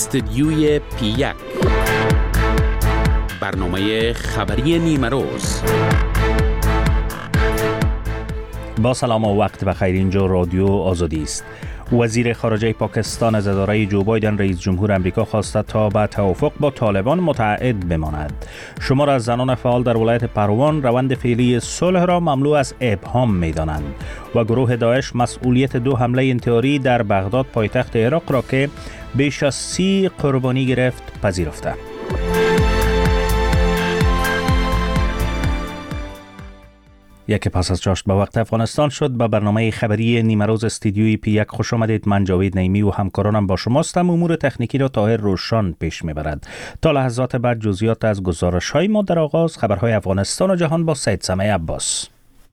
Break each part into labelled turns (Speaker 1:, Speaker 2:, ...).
Speaker 1: استدیوی پی1 برنامه خبری نیمه روز.
Speaker 2: با سلام و وقت بخیر. اینجا رادیو آزادی است. وزیر خارجه پاکستان از اداره جو بایدن رئیس جمهور امریکا خواسته تا به توافق با طالبان متعهد بماند. شمار از زنان فعال در ولایت پروان روند فعلی صلح را مملو از ابهام می‌دانند و گروه داعش مسئولیت 2 حمله انتحاری در بغداد پایتخت عراق را که بیش از 30 قربانی گرفت پذیرفته. یک پس از چاشت به وقت افغانستان شد. به برنامه خبری نیمه روز استدیوی پی1 خوش آمدید. من جاوید نعیمی و همکارانم با شماستم. امور تکنیکی را طاهر روشان پیش میبرد. تا لحظات بعد جزئیات از گزارش‌های ما. در آغاز خبرهای افغانستان و جهان با سید سمیع عباس.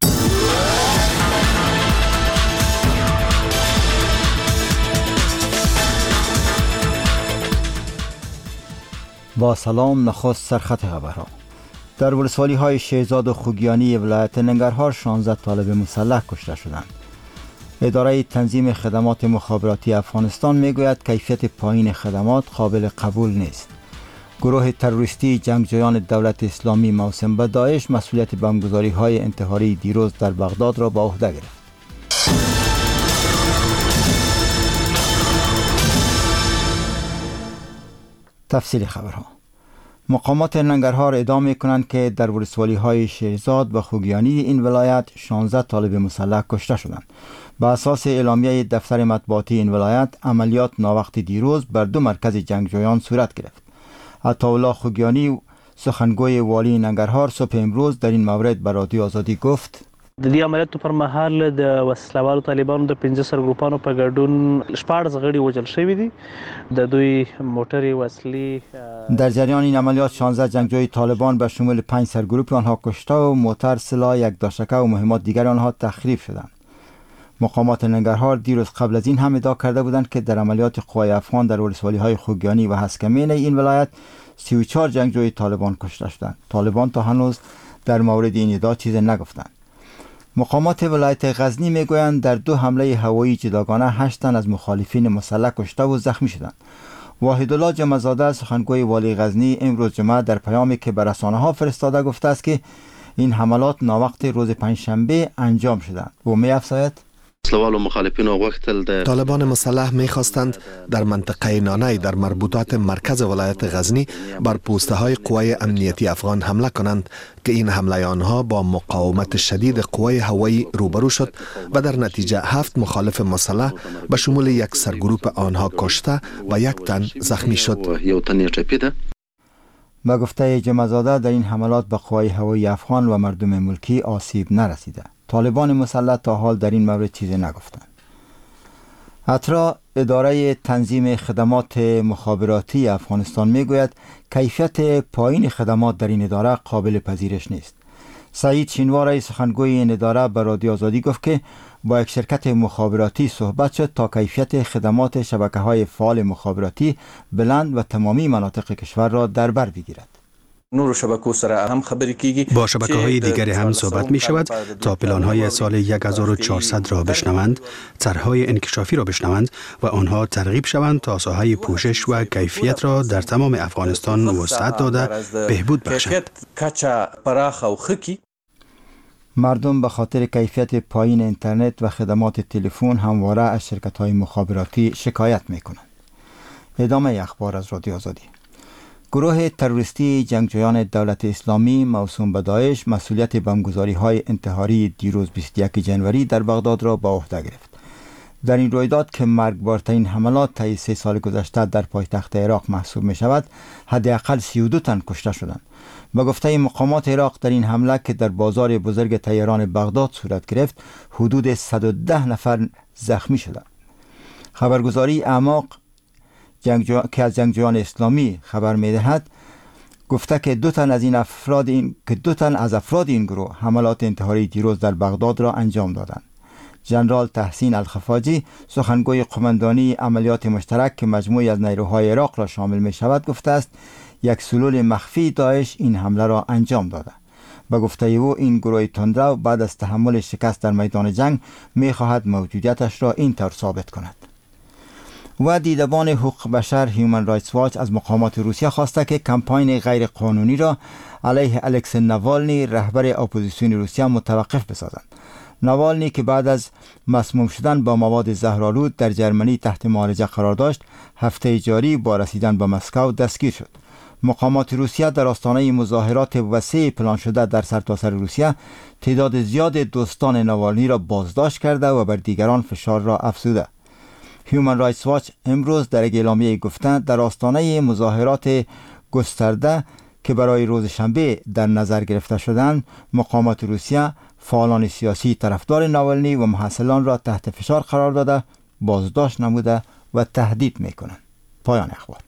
Speaker 3: با سلام. نخست سرخط خبرها. در ولسوالی های شهزاد و خوگیانی ولایت ننگرهار 16 طالب مسلح کشته شدند. اداره تنظیم خدمات مخابراتی افغانستان میگوید کیفیت پایین خدمات قابل قبول نیست. گروه تروریستی جنگجویان دولت اسلامی موسوم به داعش مسئولیت بمبگذاری های انتحاری دیروز در بغداد را به عهده گرفت. تفصیل خبرها. مقامات ننگرهار ادعا می‌کنند که در ولسوالی های شهزاد و خوگیانی این ولایت 16 طالب مسلح کشته شدند. با اساس اعلامیه دفتر مطبوعاتی این ولایت، عملیات ناوقت دیروز بر 2 مرکز جنگجویان صورت گرفت. عطاالله خوگیانی سخنگوی والی ننگرهار صبح امروز در این مورد به رادیو آزادی گفت:
Speaker 4: د دې عملیاتو پر مهال د وسلوالو طالبانو د 15 سرګروپانو په ګډون 14 غړي وژل شوي دي. د دوی موټرې وسلې
Speaker 3: در جریان این عملیات 16 جنگجوی طالبان به شمول 5 سرگروپ آنها کشته و موتر، سلاح، یک داشتکه و مهمات دیگر آنها تخریب شدند. مقامات ننگرهار دیروز قبل از این هم ادعا کرده بودند که در عملیات قوای افغان در ولسوالی های خوگیانی و هسکمین این ولایت 34 جنگجوی طالبان کشته شدند. طالبان تا هنوز در مورد این ادعا چیزی نگفتند. مقامات ولایت غزنی میگویند در 2 حمله هوایی جداگانه 8 تن از مخالفین مسلح کشته و زخمی شدند. واحدالله جمعزاده سخنگوی والی غزنی امروز جمعه در پیامی که به رسانه‌ها فرستاده گفته است که این حملات ناوقت روز پنجشنبه انجام شدند و می‌افزاید:
Speaker 5: طالبان مسلح می‌خواستند در منطقه نانای در مربوطات مرکز ولایت غزنی بر پوسته های قوای امنیتی افغان حمله کنند که این حمله آنها با مقاومت شدید قوای هوایی روبرو شد و در نتیجه 7 مخالف مسلح به شمول 1 سرگروپ آنها کشته و 1 تن زخمی شد.
Speaker 3: با گفته جمعزاده در این حملات به قوای هوایی افغان و مردم ملکی آسیب نرسیده. طالبان مسلح تا حال در این مورد چیزی نگفتند. اترا اداره تنظیم خدمات مخابراتی افغانستان میگوید کیفیت پایین خدمات در این اداره قابل پذیرش نیست. سعید شینوار سخنگوی این اداره به رادیو آزادی گفت که با یک شرکت مخابراتی صحبت شد تا کیفیت خدمات شبکه‌های فعال مخابراتی بلند و تمامی مناطق کشور را در بر بگیرد.
Speaker 5: با شبکه‌های دیگری هم صحبت می شود تا پلان‌های سال 1400 را بشنوند، طرح‌های انکشافی را بشنوند و آنها ترغیب شوند تا ساحه پوشش و کیفیت را در تمام افغانستان وسعت داده بهبود بخشند.
Speaker 3: مردم به خاطر کیفیت پایین اینترنت و خدمات تلفن همواره از شرکت‌های مخابراتی شکایت می‌کنند. ادامه اخبار از رادیو آزادی. گروه تروریستی جنگجویان دولت اسلامی موسوم به داعش مسئولیت بمبگذاری‌های انتحاری دیروز 21 جنوری در بغداد را به عهده گرفت. در این رویداد که مرگبارترین حملات طی 3 سال گذشته در پایتخت عراق محسوب می شود، حداقل 32 تن کشته شدند. به گفته مقامات عراق در این حمله که در بازار بزرگ طیران بغداد صورت گرفت، حدود 110 نفر زخمی شدند. خبرگزاری اعماق که از جنگجویان اسلامی خبر می‌دهد گفته که 2 تن از افراد این گروه حملات انتحاری دیروز در بغداد را انجام دادند. ژنرال تحسین الخفاجی سخنگوی قماندانی عملیات مشترک که مجموعی از نیروهای عراق را شامل می شود گفته است یک سلول مخفی داعش این حمله را انجام داده. به گفته او این گروه تندرو بعد از تحمل شکست در میدان جنگ می خواهد موجودیتش را اینطور ثابت کند. و دیدبان حقوق بشر هیومن رایتس واچ از مقامات روسیه خواسته که کمپاین غیر قانونی را علیه الکسی ناوالنی رهبر اپوزیسیون روسیه متوقف بسازند. ناوالنی که بعد از مسموم شدن با مواد زهرآلود در جرمنی تحت معالجه قرار داشت، هفته جاری با رسیدن به مسکو دستگیر شد. مقامات روسیه در آستانه مظاهرات وسیع پلان شده در سرتاسر روسیه تعداد زیاد دوستان ناوالنی را بازداشت کرده و بر دیگران فشار را افزوده. هیومن رایتس واچ امروز در یک اعلامیه گفته در آستانه مظاهرات گسترده که برای روز شنبه در نظر گرفته شدند، مقامات روسیه فعالان سیاسی طرفدار ناوالنی و محصلان را تحت فشار قرار داده، بازداشت نموده و تهدید میکنند. پایان اخبار.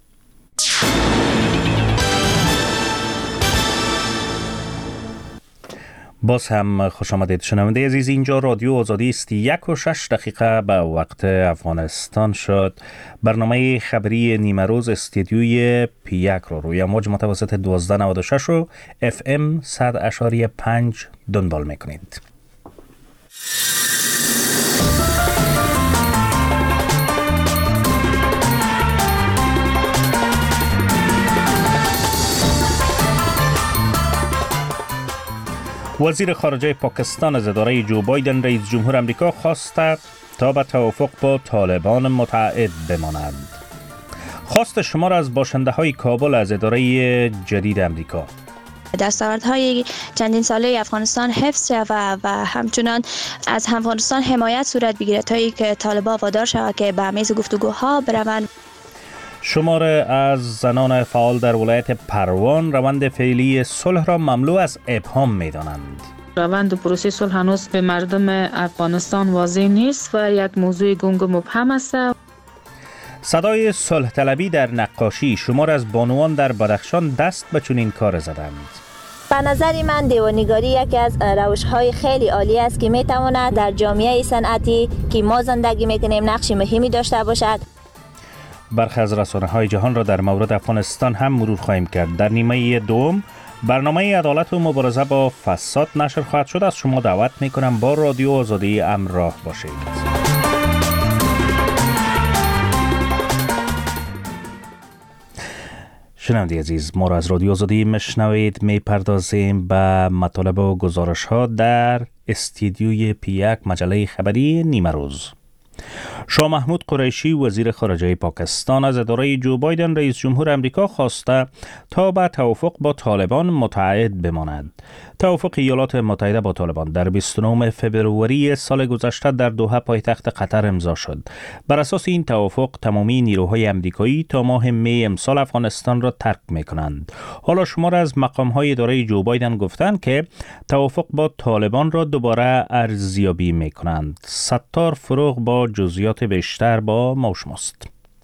Speaker 2: باز هم خوش آمدید شنونده عزیز. اینجا رادیو آزادی است. 1:06 به وقت افغانستان شد. برنامه خبری نیمه روز استدیوی پی1 رو روی موج متوسط 1296 و FM 100.5 دنبال میکنید. وزیر خارجه پاکستان از اداره جو بایدن رئیس جمهور امریکا خواسته تا به توافق با طالبان متعهد بماند. خواست شمار از باشنده های کابل از اداره جدید امریکا.
Speaker 6: دستاوردهای چندین ساله افغانستان حفظ شود و همچنان از افغانستان حمایت صورت بگیرد تا اینکه طالبان وادار شود که به میز گفتگوها بروند.
Speaker 2: شمار از زنان فعال در ولایت پروان روند فعلی صلح را مملو از ابهام می‌دانند.
Speaker 7: روند پروسه صلح هنوز به مردم افغانستان واضح نیست و یک موضوع گنگ و مبهم است.
Speaker 2: صدای صلح طلبی در نقاشی. شمار از بانوان در بدخشان دست به چنین کار زدند.
Speaker 8: به نظر من دیوانگاری یکی از روش‌های خیلی عالی است که می‌تواند در جامعه صنعتی که ما زندگی می‌کنیم نقش مهمی داشته باشد.
Speaker 2: برخی از رسانه‌های جهان را در مورد افغانستان هم مرور خواهیم کرد. در نیمه دوم برنامه عدالت و مبارزه با فساد نشر خواهد شد. از شما دعوت می‌کنم با رادیو آزادی همراه باشید. شنونده عزیز، ما را از رادیو آزادی میشنوید. میپردازیم به مطالب و گزارش‌ها در استودیوی پی1 مجله خبری نیمه روز. شاه محمود قریشی وزیر خارجه پاکستان از اداره جو بایدن رئیس جمهور امریکا خواسته تا به توافق با طالبان متعهد بماند. توافق ایالات متحده با طالبان در 29 فوریه سال گذشته در دوحه پایتخت قطر امضا شد. بر اساس این توافق تمامی نیروهای امریکایی تا ماه می امسال افغانستان را ترک می‌کنند. حالا شمار از مقام‌های اداره جو بایدن گفتند که توافق با طالبان را دوباره ارزیابی می‌کنند. ستار فروغ با جزئیات بیشتر با ما شماست.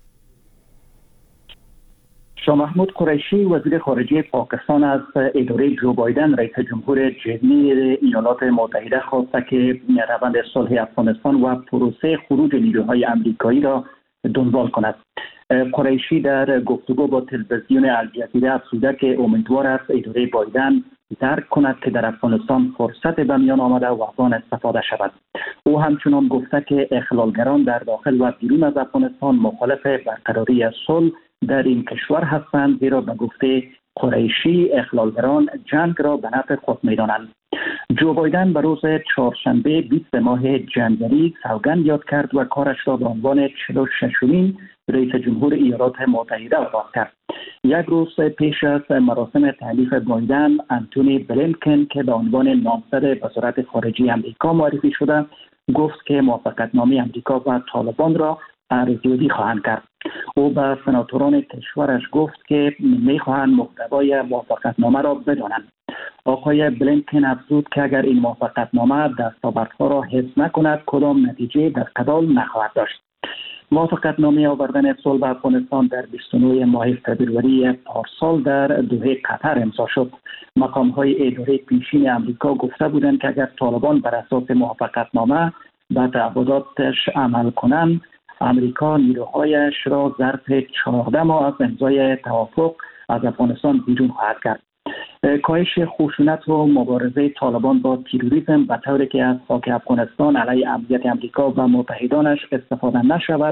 Speaker 9: شاه محمود قریشی وزیر خارجه پاکستان از اداره جو بایدن رئیس جمهور جدید ایالات متحده خواسته که روند صلح افغانستان و پروسه خروج نیروهای امریکایی را دنبال کند. قریشی در گفتگو با تلویزیون الجزیره افزوده که امیدوار است اداره بایدن درک کند که در افغانستان فرصت به میان آمده و از آن استفاده شود. او همچنان گفته که اخلالگران در داخل و بیرون از افغانستان مخالف برقراری صلح در این کشور هستند، زیرا به گفته قریشی اخلالگران جنگ را به نفع خود می‌دانند. جو بایدن به روز چهارشنبه 20 ماه جنوری سوگند یاد کرد و کارش را به عنوان 46مین رئیس جمهور ایالات متحده آغاز کرد. یک روز پیش از مراسم تحلیف بایدن، انتونی بلینکن که به عنوان نامزد وزارت خارجه امریکا معرفی شده، گفت که موافقتنامه امریکا و طالبان را ارزیابی خواهند کرد. او به سناتوران کشورش گفت که میخواهند محتوای موافقتنامه را بدانند. آقای بلینکن افزود که اگر این موافقتنامه دستاوردها را حفظ نکند کدام نتیجه در قبال نخواهد داشت. موافقتنامه آوردن صلح به افغانستان در 29 ماه فوریه پارسال در دوحه قطر امضا شد. مقام‌های اداره پیشین امریکا گفته بودند که اگر طالبان بر اساس موافقتنامه به تعهداتش عمل کنند، امریکا نیروهایش را ظرف 14 ماه از امضای توافق از افغانستان بیرون خواهد کرد. کاهش خشونت و مبارزه طالبان با تروریسم به طوری که از خاک افغانستان علیه امنیت امریکا و متحدانش استفاده نشود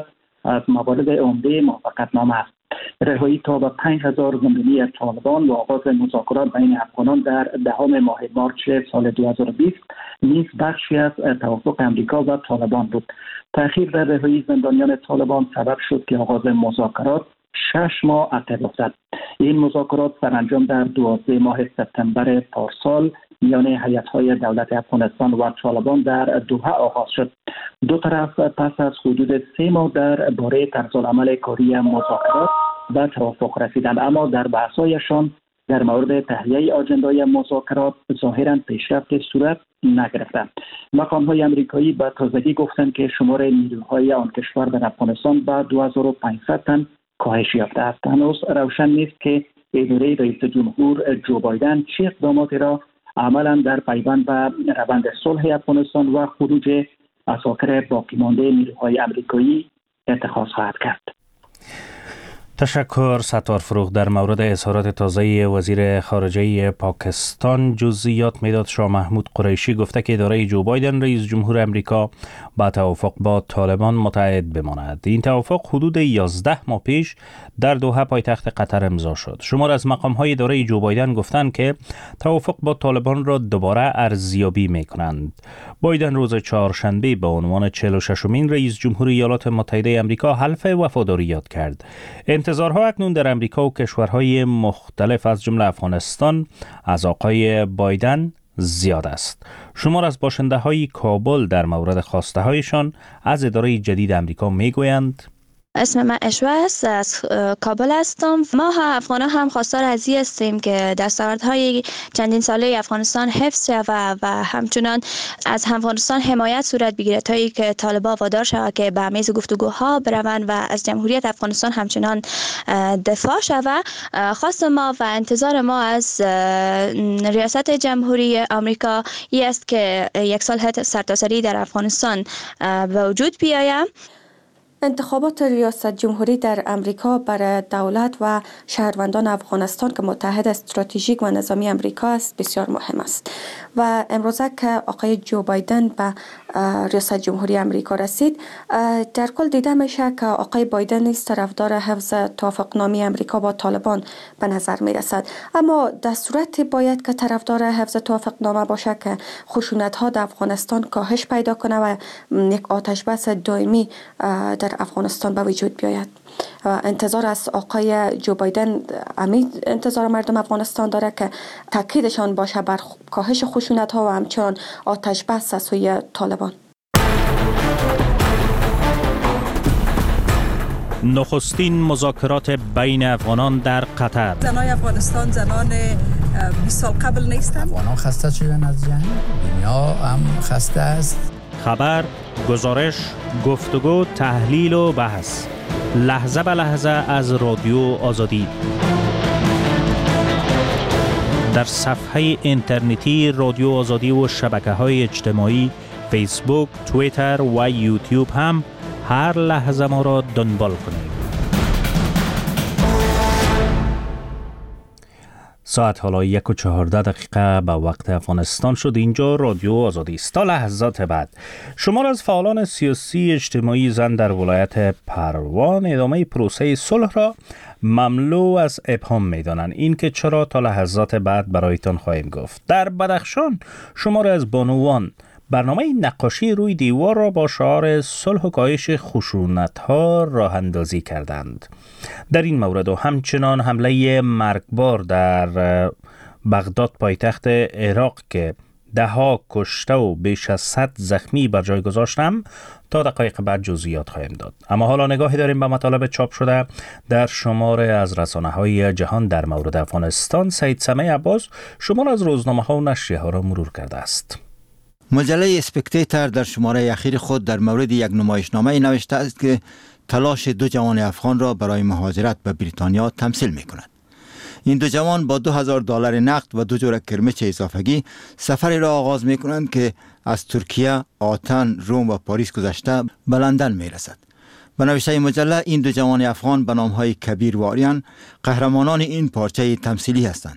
Speaker 9: از موارد عمده موافقتنامه است. رهایی تا به 5000 زندانی طالبان و آغاز مذاکرات بین افغانان در 10 ماه مارچ سال 2020 نیز بخشی از توافق امریکا و طالبان بود. تأخیر در رهایی زندانیان طالبان سبب شد که آغاز مذاکرات 6 ماه عقب افتد. این مذاکرات سرانجام در 12 ماه سپتامبر پارسال میان هیئت‌های دولت افغانستان و طالبان در دوحه آغاز شد. دو طرف پس از حدود 3 ماه درباره طرزالعمل کاری مذاکرات به توافق رسیدند، اما در بحث‌هایشان در مورد تهیه آجندای مذاکرات ظاهراً پیشرفت صورت نگرفتند. مقام‌های آمریکایی به تازگی گفتند که شمار نیروهای آن کشور در افغانستان به 2500 تن کاهش یافته است. هنوز روشن نیست که اداره رئیس جمهور جو بایدن چه اقداماتی را عملاً در پیوند به روند صلح افغانستان و خروج اساکر باقی مانده نیروهای آمریکایی اتخاذ خواهد کرد.
Speaker 2: تشکر ستار فروغ. در مورد اظهارات تازه وزیر خارجه پاکستان جزئیات میداد شاه محمود قریشی گفته که اداره جو بایدن رئیس جمهور امریکا با توافق با طالبان متعهد بماند. این توافق حدود 11 ماه پیش در دوحه پایتخت قطر امضا شد. شمار از مقام‌های اداره جو بایدن گفتند که توافق با طالبان را دوباره ارزیابی می‌کنند. بایدن روز چهارشنبه به عنوان 46مین رئیس جمهور ایالات متحده آمریکا حلف وفاداری یاد کرد. انتظارها اکنون در امریکا و کشورهای مختلف از جمله افغانستان از آقای بایدن زیاد است. شمار از باشنده‌های کابل در مورد خواسته‌هایشان از اداره جدید امریکا میگویند:
Speaker 6: اسم من اشوه است، از کابل هستم. ما افغانان هم خواستار از این هستیم که دستاوردهای چندین ساله افغانستان حفظ شود و همچنان از افغانستان حمایت صورت بگیرد تا اینکه طالبان وادار شود که به میز گفتگوها بروند و از جمهوریت افغانستان همچنان دفاع شود. خواست ما و انتظار ما از ریاست جمهوری آمریکا این است که یک صلح سرتاسری در افغانستان به وجود بیاید.
Speaker 10: انتخابات ریاست جمهوری در امریکا برای دولت و شهروندان افغانستان که متحد استراتژیک و نظامی امریکا است بسیار مهم است و امروزه که آقای جو بایدن به ریاست جمهوری امریکا رسید، در کل دیده میشه که آقای بایدن نیز طرفدار حفظ توافقنامه امریکا با طالبان به نظر می رسد، اما در صورت باید که طرفدار حفظ توافقنامه باشه که خشونت ها در افغانستان کاهش پیدا کنه و یک آتش بس دائمی در افغانستان به وجود بیاید. انتظار از آقای جو بایدن انتظار مردم افغانستان داره که تاکیدشان باشه بر کاهش خشونت ها و همچنان آتش بس از سوی طالبان.
Speaker 2: نخستین مذاکرات بین افغانان در قطر.
Speaker 11: زنای افغانستان زنان 20 سال قبل نیستند.
Speaker 12: افغانان خسته شدن از جنگ، دنیا هم خسته است.
Speaker 2: خبر، گزارش، گفتگو، تحلیل و بحث لحظه به لحظه از رادیو آزادی در صفحه اینترنتی رادیو آزادی و شبکه‌های اجتماعی فیسبوک، توییتر و یوتیوب هم هر لحظه ما را دنبال کنید. ساعت حالا 1:14 به وقت افغانستان شد. اینجا رادیو آزادی است. تا لحظات بعد شمار از فعالان سیاسی اجتماعی زن در ولایت پروان ادامه پروسه صلح را مملو از ابهام می‌دانند. این که چرا تا لحظات بعد برایتان خواهیم گفت. در بدخشان شمار از بانوان برنامه نقاشی روی دیوار را با شعار صلح و کاهش خشونت‌ها راه اندازی کردند. در این مورد و همچنان حمله مرگبار در بغداد پایتخت عراق که 10 کشته و بیش از 100 زخمی بر جای گذاشتم تا دقایق بعد جزئیات خواهیم داد. اما حالا نگاهی داریم به مطالب چاپ شده در شمار از رسانه‌های جهان در مورد افغانستان. سید سمیع عباس شمار از روزنامه‌ها و نشریه‌ها را مرور کرده است.
Speaker 3: مجله اسپکتیتر در شماره اخیر خود در مورد یک نمایشنامه نوشته است که تلاش 2 جوان افغان را برای مهاجرت به بریتانیا تمثیل می کند. این 2 جوان با $2000 نقد و 2 جور کرمچ اضافگی سفری را آغاز می کنند که از ترکیه، آتن، روم و پاریس گذشته به لندن می رسد. به نوشته مجله این 2 جوان افغان به نامهای کبیر و آریان قهرمانان این پارچه تمثیلی هستند.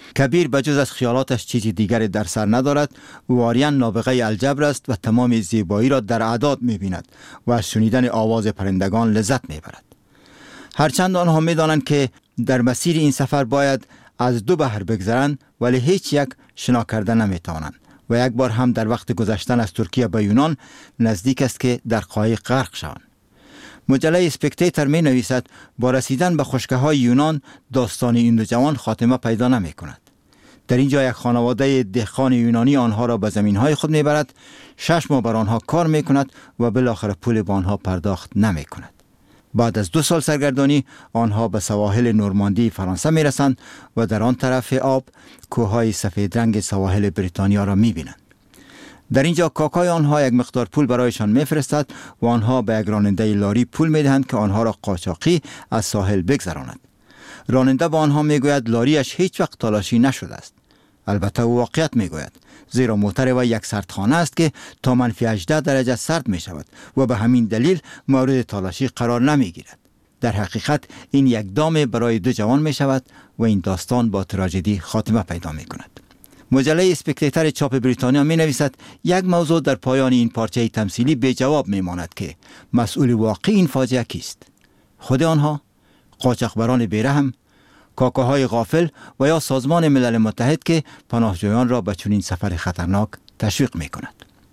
Speaker 3: کبیر بجز از خیالاتش چیزی دیگری در سر ندارد و آریان نابغه الجبر است و تمام زیبایی را در اعداد می‌بیند و از شنیدن آواز پرندگان لذت می‌برد. هرچند آنها می‌دانند که در مسیر این سفر باید از 2 بحر بگذرند، ولی هیچ یک شنا کرده نمی‌توانند و یک بار هم در وقت گذشتن از ترکیه به یونان نزدیک است که در قایق غرق شوند. مجله اسپکتیتر می نویسد با رسیدن به خشکه‌های یونان داستان این دو جوان خاتمه پیدا نمی کند. در اینجا یک خانواده دهقان یونانی آنها را به زمین‌های خود می برد، 6 ماه بر آنها کار می کند و بالاخره پول به آنها پرداخت نمی کند. بعد از 2 سال سرگردانی آنها به سواحل نورماندی فرانسه می رسند و در آن طرف آب کوههای سفید رنگ سواحل بریتانیا را می بینند. در اینجا کاکای آنها یک مقدار پول برایشان میفرستد و آنها به یک راننده لاری پول میدهند که آنها را قاچاقی از ساحل بگذراند. راننده با آنها میگوید لاریش هیچ وقت تالاشی نشده است. البته او واقعیت میگوید، زیرا موتر و یک سردخانه است که تا -18 درجه سرد می شود و به همین دلیل مورد تالاشی قرار نمی گیرد. در حقیقت این یک دام برای 2 جوان می شود و این داستان با تراژدی خاتمه پیدا می کند. مجله اسپکتیتر چاپ بریتانیا می نویسد یک موضوع در پایان این پارچه تمثیلی به جواب می ماند که مسئول واقعی این فاجعه کیست؟ خود آنها، قاچاقبران بیرحم، کاکاهای غافل و یا سازمان ملل متحد که پناهجویان را به چنین سفر خطرناک تشویق می کند.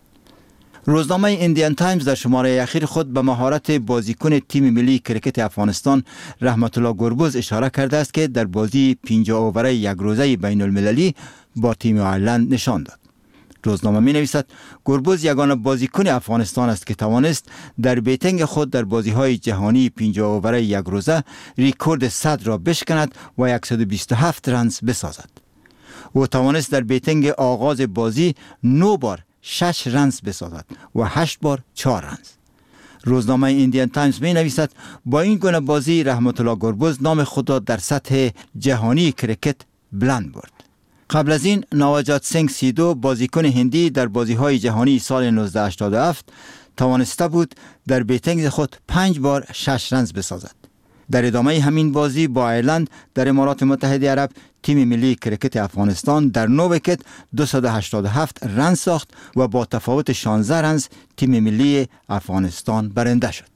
Speaker 3: روزنامه ایندیان تایمز در شماره اخیر خود به مهارت بازیکن تیم ملی کرکت افغانستان رحمت الله گربز اشاره کرده است که در بازی 50 اووره یک روزه بین المللی با تیم آیرلند نشان داد. روزنامه می نویسد گربز یگانه بازیکن افغانستان است که توانست در بیتنگ خود در بازی‌های جهانی 50 اووره یک روزه ریکورد 100 را بشکند و 127 رنز بسازد. او توانست در بیتنگ آغاز بازی 9 بار 6 رنز بسازد و 8 بار 4 رنز. روزنامه ایندیان تایمز می نویسد با این گونه بازی رحمت الله گربز نام خود را در سطح جهانی کرکت بلند برد. قبل از این نواجات سنگ سیدو بازیکن هندی در بازی‌های جهانی سال 1987 توانسته بود در بیتنگ خود 5 بار 6 رنز بسازد. در ادامه همین بازی با ایرلند در امارات متحده عرب تیم ملی کرکت افغانستان در 9 ویکت 287 رنز ساخت و با تفاوت 16 رنز تیم ملی افغانستان برنده شد.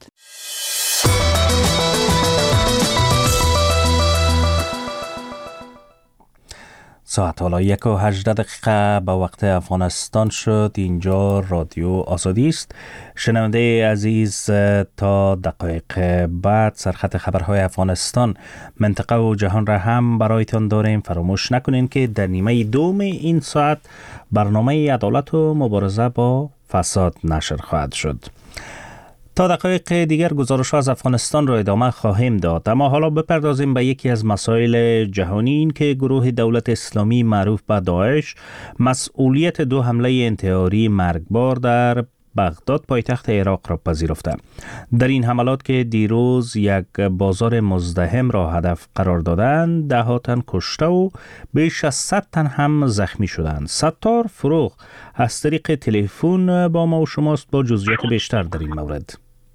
Speaker 2: ساعت حالا 1:18 به وقت افغانستان شد. اینجا رادیو آزادی است. شنونده عزیز، تا دقایق بعد سرخط خبرهای افغانستان، منطقه و جهان را هم برایتان داریم. فراموش نکنین که در نیمه دوم این ساعت برنامه عدالت و مبارزه با فساد نشر خواهد شد. تا دقایق دیگر گزارش از افغانستان را ادامه خواهیم داد، اما حالا بپردازیم به یکی از مسائل جهانی، این که گروه دولت اسلامی معروف به داعش مسئولیت 2 حمله انتحاری مرگبار در بغداد پایتخت عراق را پذیرفته. در این حملات که دیروز یک بازار مزدحم را هدف قرار دادند، 10 تن کشته و بیش از 100 تن هم زخمی شدند. ستار فروغ از طریق تلفن با ما و شماست با جزئیات بیشتر در این مورد.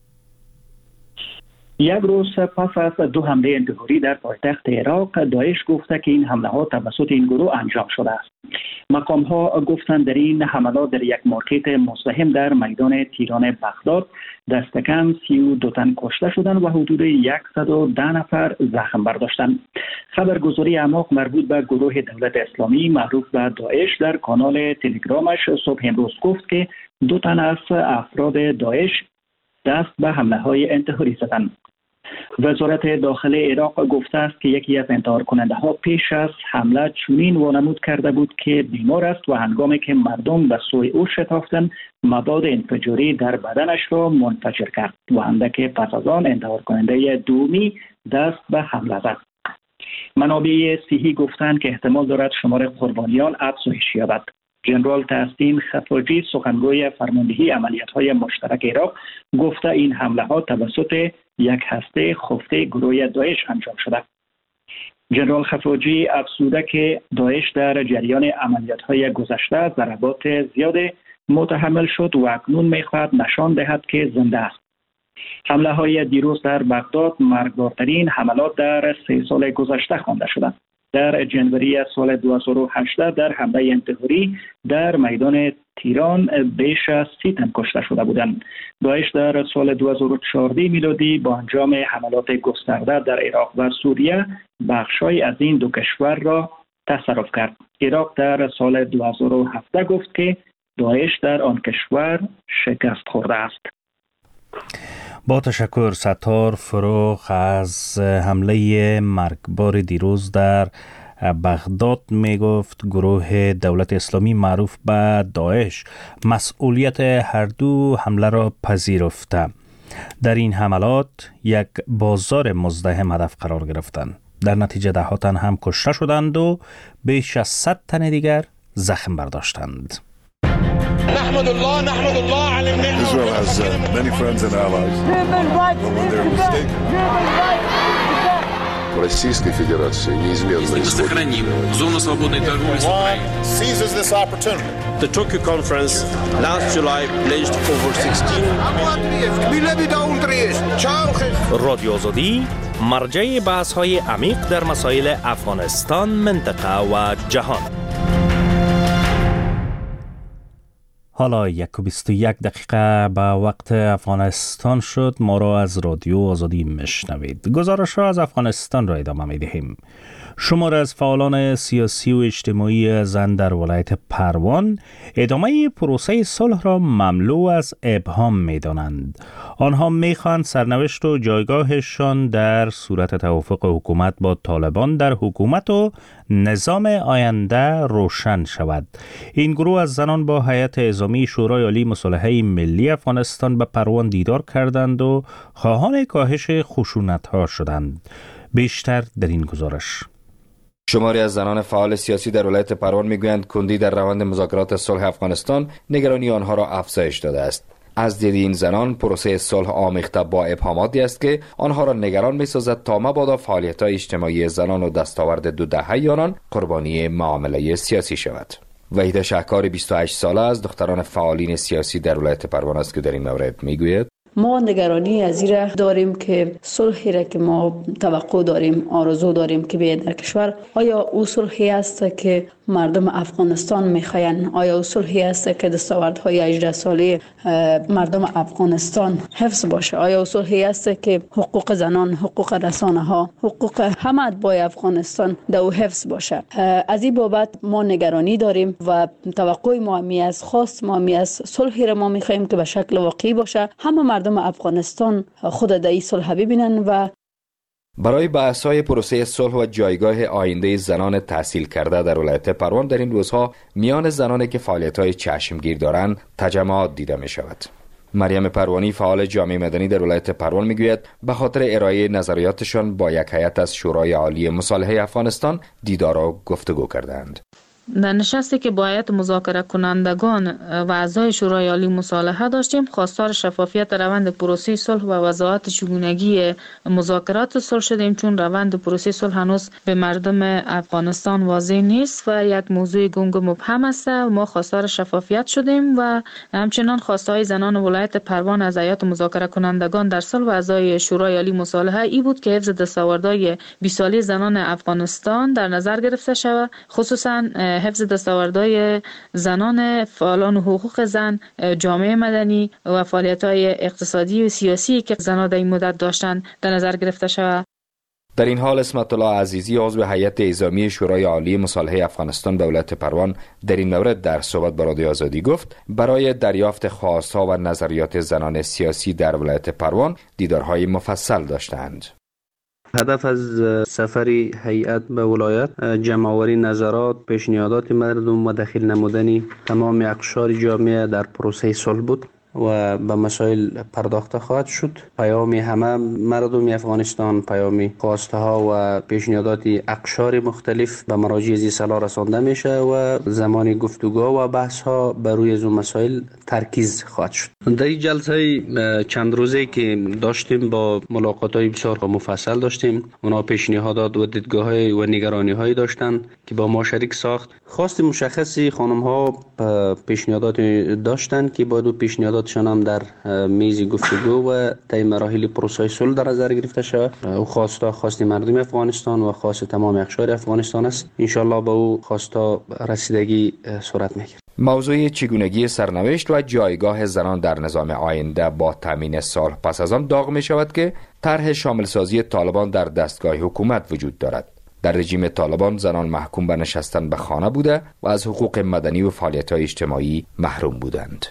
Speaker 9: یک روز پس از 2 حمله انتحاری در پایتخت عراق، داعش گفته که این حمله ها توسط این گروه انجام شده است. مقام ها گفتند در این حملات در یک مارکت مزدحم در میدان تیران بغداد دست کم 32 تن کشته شدند و حدود 110 نفر زخم برداشتند. خبرگزاری اعماق مربوط به گروه دولت اسلامی معروف به داعش در کانال تلگرامش صبح امروز گفت که 2 تن از افراد داعش دست به حمله های انتحاری زدند. وزارت داخل عراق گفته است که یکی از انتحار کننده ها پیش از حمله چنین وانمود کرده بود که بیمار است و هنگامی که مردم به سوی او شتافتند مواد انفجاری در بدنش را منفجر کرد و اندک پس از آن انتحار کننده دومی دست به حمله زد. منابع صحی گفتند که احتمال دارد شمار قربانیان افزایش یابد. جنرال تحسین خفاجی سخنگوی فرماندهی عملیات‌های مشترک عراق گفته این حمله ها توسط یک هسته خفته گروه داعش انجام شده. جنرال خفاجی افزوده که داعش در جریان عملیات‌های گذشته ضربات زیاد متحمل شد و اکنون می‌خواهد نشان دهد که زنده است. حمله های دیروز در بغداد مرگبارترین حملات در 3 سال گذشته خوانده شدند. در جنوری سال 2018 در حمله انتحاری در میدان تیران بیش از 30 تن کشته شده بودند. داعش در سال 2014 میلادی با انجام حملات گسترده در عراق و سوریه بخش‌های از این دو کشور را تصرف کرد. عراق در سال 2017 گفت که داعش در آن کشور شکست خورده است.
Speaker 2: با تشکر ستار فروغ. از حمله مرگبار دیروز در بغداد می گفت گروه دولت اسلامی معروف به داعش مسئولیت هر دو حمله را پذیرفته. در این حملات یک بازار مزدحم هدف قرار گرفتند. در نتیجه ده ها تن هم کشته شدند و بیش از 100 تن دیگر زخم برداشتند.
Speaker 13: Israel has many friends and allies. But when they're mistaken. Российской Федерации неизменно
Speaker 1: сохраним зону свободной торговли с Украиной.
Speaker 14: Seizes this opportunity. The Tokyo conference last July pledged over 16.
Speaker 15: رادیو آزادی مرجع بحث‌های عمیق در مسائل افغانستان، منطقه و جهان.
Speaker 2: حالا 1:21 به وقت افغانستان شد. ما را از رادیو آزادی میشنوید. گزارش را از افغانستان را ادامه میدهیم. شمار از فعالان سیاسی و اجتماعی زن در ولایت پروان ادامه پروسه صلح را مملو از ابهام می‌دانند. آنها می‌خواهند سرنوشت و جایگاهشان در صورت توافق حکومت با طالبان در حکومت و نظام آینده روشن شود. این گروه از زنان با هیئت اعزامی شورای عالی مصالحه ملی افغانستان به پروان دیدار کردند و خواهان کاهش خشونت‌ها شدند. بیشتر در این گزارش.
Speaker 16: شماری از زنان فعال سیاسی در ولایت پروان میگویند کندی در روند مذاکرات صلح افغانستان نگرانی آنها را افزایش داده است. از دید این زنان پروسه صلح آمیخته با ابهاماتی است که آنها را نگران می‌سازد تا مبادا فعالیت‌های اجتماعی زنان و دستاورد 2 دهه آنان قربانی معامله سیاسی شود. وحیده شهکار 28 ساله از دختران فعالین سیاسی در ولایت پروان است که در این مورد میگوید
Speaker 17: ما نگرانی از این داریم که صلحی را که ما توقع داریم، آرزو داریم که بیاید در کشور، آیا او صلحی است که مردم افغانستان میخواین؟ آیا او صلحی است که دستاوردهای 18 ساله مردم افغانستان حفظ باشه؟ آیا او صلحی است که حقوق زنان، حقوق رسانه ها، حقوق همه اتباع افغانستان در او حفظ باشه؟ از این بابت ما نگرانی داریم و توقع ما می از خواست ما می از صلحی را ما میخوایم که به شکل واقعی باشه. همه مردم افغانستان خود در این صلح ببینن. و
Speaker 16: برای بحث‌های پروسه صلح و جایگاه آینده زنان تحصیل کرده در ولایت پروان در این روزها میان زنانی که فعالیت‌های چشمگیر دارند تجمعات دیده می‌شود. مریم پروانی فعال جامعه مدنی در ولایت پروان میگوید به خاطر ارائه نظریاتشان با یک هیئت از شورای عالی مصالحه افغانستان دیدار و گفتگو کردند.
Speaker 7: در نشستی که با هیئت مذاکره کنندگان و اعضای شورای عالی مصالحه داشتیم، خواستار شفافیت روند پروسه صلح و وضاحت چگونگی مذاکرات صلح شدیم، چون روند پروسه صلح هنوز به مردم افغانستان واضح نیست و یک موضوع گنگ و مبهم است. ما خواستار شفافیت شدیم و همچنان خواستهای زنان ولایت پروان از هیئت مذاکره کنندگان در صلح و اعضای شورای عالی مصالحه ای بود که حفظ دستاوردهای 20 ساله زنان افغانستان در نظر گرفته شود، خصوصا حفظ دستاوردهای زنان فعالان حقوق زن، جامعه مدنی و فعالیت‌های اقتصادی و سیاسی که زنان در این مدت داشتند در نظر گرفته شود.
Speaker 16: در این حال اسمت الله عزیزی عضو هیئت اعزامی شورای عالی مصالحه افغانستان به ولایت پروان در این مورد در صحبت با رادیو آزادی گفت برای دریافت خواست‌ها و نظریات زنان سیاسی در ولایت پروان دیدارهای مفصل داشتند.
Speaker 18: هدف از سفر هیئت به ولایت جمع‌آوری نظرات، پیشنهادات مردم و دخیل نمودن تمام اقشار جامعه در پروسه صلح بود و به مسائل پرداخته خواهد شد. پیام همه مردم افغانستان، پیام خواسته ها و پیشنهادات اقشار مختلف به مراجع ذی صلاح رسانده میشه و زمان گفتگو و بحث ها بر روی از مسائل ترکیز خواهد شد. در این جلسه چند روزه که داشتیم با ملاقات‌های بسیار مفصل داشتیم. اونا پیشنهادات و دیدگاه‌های و نگرانی‌هایی داشتن که با ما شریک ساخت. خواست مشخصی خانم‌ها پیشنهادات داشتن که باید پیشنهاداتشان هم در میز گفتگو و طی مراحل پروسه صلح در نظر گرفته شود. او خواست مردم افغانستان و خواست تمام اقشار افغانستان است. ان شاءالله با او خواستا رسیدگی صورت می‌گیرد.
Speaker 16: موضوع چگونگی سرنوشت و جایگاه زنان در نظام آینده با تامین صلح پس از آن داغ می شود که طرح شامل سازی طالبان در دستگاه حکومت وجود دارد. در رژیم طالبان زنان محکوم به نشستن به خانه بوده و از حقوق مدنی و فعالیت‌های اجتماعی محروم بودند.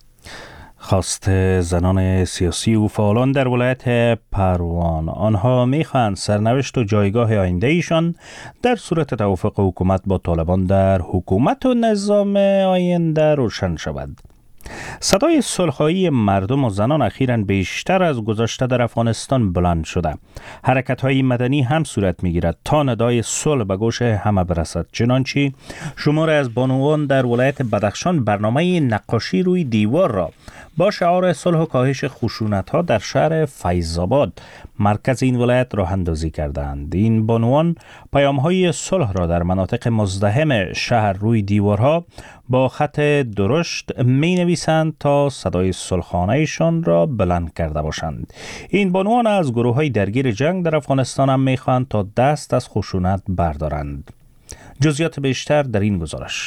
Speaker 2: خواست زنان سیاسی و فعالان در ولایت پروان. آنها میخواهند سرنوشت و جایگاه آینده ایشان در صورت توافق حکومت با طالبان در حکومت و نظام آینده روشن شود. صدای صلح‌خواهی مردم و زنان اخیراً بیشتر از گذشته در افغانستان بلند شده. حرکت‌های مدنی هم صورت می‌گیرد تا ندای صلح به گوش همه برسد. چنانچه شمار از بانوان در ولایت بدخشان برنامه نقاشی روی دیوار را با شعار صلح و کاهش خشونت‌ها در شهر فیض‌آباد مرکز این ولایت راه اندازی کردند. این بانوان پیام‌های صلح را در مناطق مزدحم شهر روی دیوارها با خط درشت می‌نویسند تا صدای صلحانه‌شان را بلند کرده باشند. این بانوان از گروه‌های درگیر جنگ در افغانستان هم می‌خواهند تا دست از خشونت بردارند. جزئیات بیشتر در این گزارش.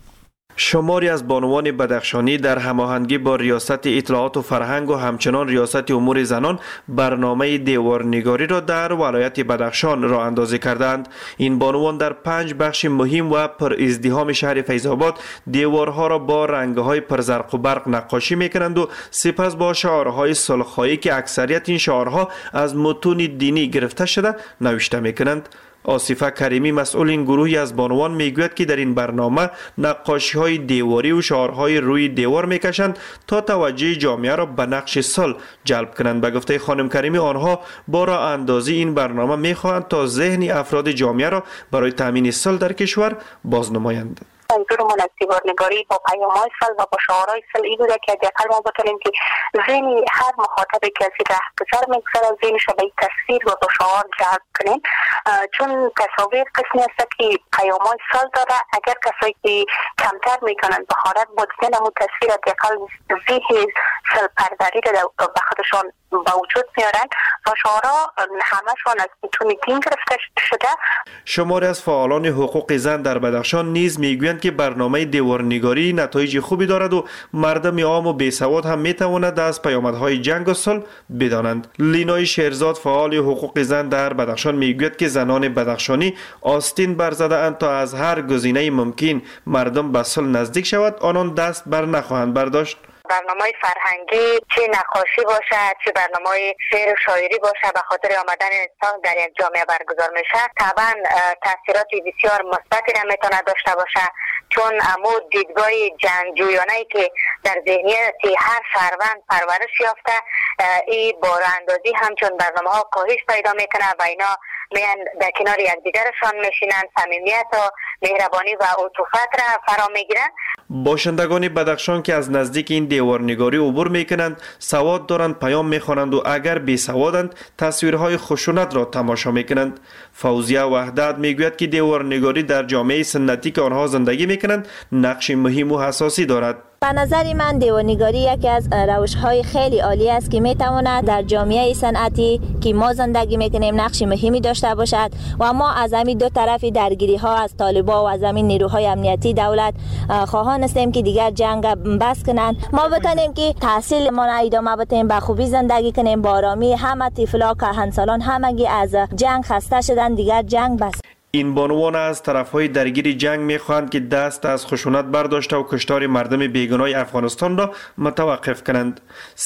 Speaker 19: شماری از بانوان بدخشانی در هماهنگی با ریاست اطلاعات و فرهنگ و همچنان ریاست امور زنان برنامه دیوارنگاری را در ولایت بدخشان راه اندازی کردند. این بانوان در 5 بخش مهم و پر ازدحام شهر فیض‌آباد دیوارها را با رنگ‌های پرزرق و برق نقاشی می‌کنند و سپس با شعارهای صلح‌خواهی که اکثریت این شعارها از متون دینی گرفته شده نوشته می‌کنند. آصفه کریمی مسئول این گروهی از بانوان میگوید که در این برنامه نقاشی‌های دیواری و شعارهای روی دیوار میکشند تا توجه جامعه را به نقش صلح جلب کنند. به گفته خانم کریمی آنها با راه اندازی این برنامه میخواهند تا ذهن افراد جامعه را برای تامین صلح در کشور بازنمایند.
Speaker 20: منظورمون از دیوارنگاری با پیام‌های صلح و با شعارهای صلحی بوده که حداقل ما بتونیم که ذهن هر مخاطبی که از این رهگذر میگذره ذهنش را به این تصویر و با شعار جلب کنیم، چون تصاویر قسمی است که پیام‌های صلح داره. اگر کسایی که کمتر میکنن بهارت با دیدن همون تصویر حداقل ذهن صلح پروری را به خودشان با وجود میارن و شعارها همشون از متون دین گرفته شده.
Speaker 19: شماری از فعالان حقوق زن در بدخشان نیز میگویند که برنامه دیوارنگاری نتایج خوبی دارد و مردم عام و بیسواد هم میتواند از پیامدهای جنگ و صلح بدانند. لینای شیرزاد فعال حقوق زن در بدخشان میگوید که زنان بدخشانی آستین برزده اند تا از هر گزینه ممکن مردم به صلح نزدیک شود آنان دست بر نخواهند برداشت.
Speaker 20: برنامه فرهنگی چه نقاشی باشد چه برنامه شعر و شاعری باشد به خاطر آمدن انسان در یک جامعه برگزار میشه طبعا تاثیرات بسیار مثبتی را میتونه داشته باشه، چون امو دیدگاه جنگجویانه‌ای که در ذهنیت هر شهروند پرورش یافته این باراندازی همچون برنامه‌ها کاهش پیدا میکنه و اینا میان در کنار یکدیگرشان میشینن، صمیمیت و مهربانی و عطوفت را فرا میگیرن.
Speaker 19: باشندگان بدخشان که از نزدیک این دیوارنگاری عبور میکنند سواد دارند، پیام میخوانند و اگر بی سوادند تصویرهای خشونت را تماشا میکنند. فوزیه وحدت میگوید که دیوارنگاری در جامعه سنتی که آنها زندگی میکنند نقش مهم و حساسی دارد.
Speaker 8: به نظر من دیوارنگاری یکی از روش‌های خیلی عالی است که میتواند در جامعه صنعتی که ما زندگی میکنیم نقش مهمی داشته باشد و ما از همین دو طرفی درگیری ها از طالبان و از همین نیروهای امنیتی دولت خواهان هستیم که دیگر جنگ بس کنند. ما بتونیم که تحصیل ما ادامه بدیم، به خوبی زندگی کنیم، با آرامی. همه طفلا که هنسالان همگی از جنگ خسته شدن، دیگر جنگ بس.
Speaker 19: این بانوان از طرفهای درگیر جنگ میخواهند که دست از خشونت برداشته و کشتار مردم بیگناه افغانستان را متوقف کنند.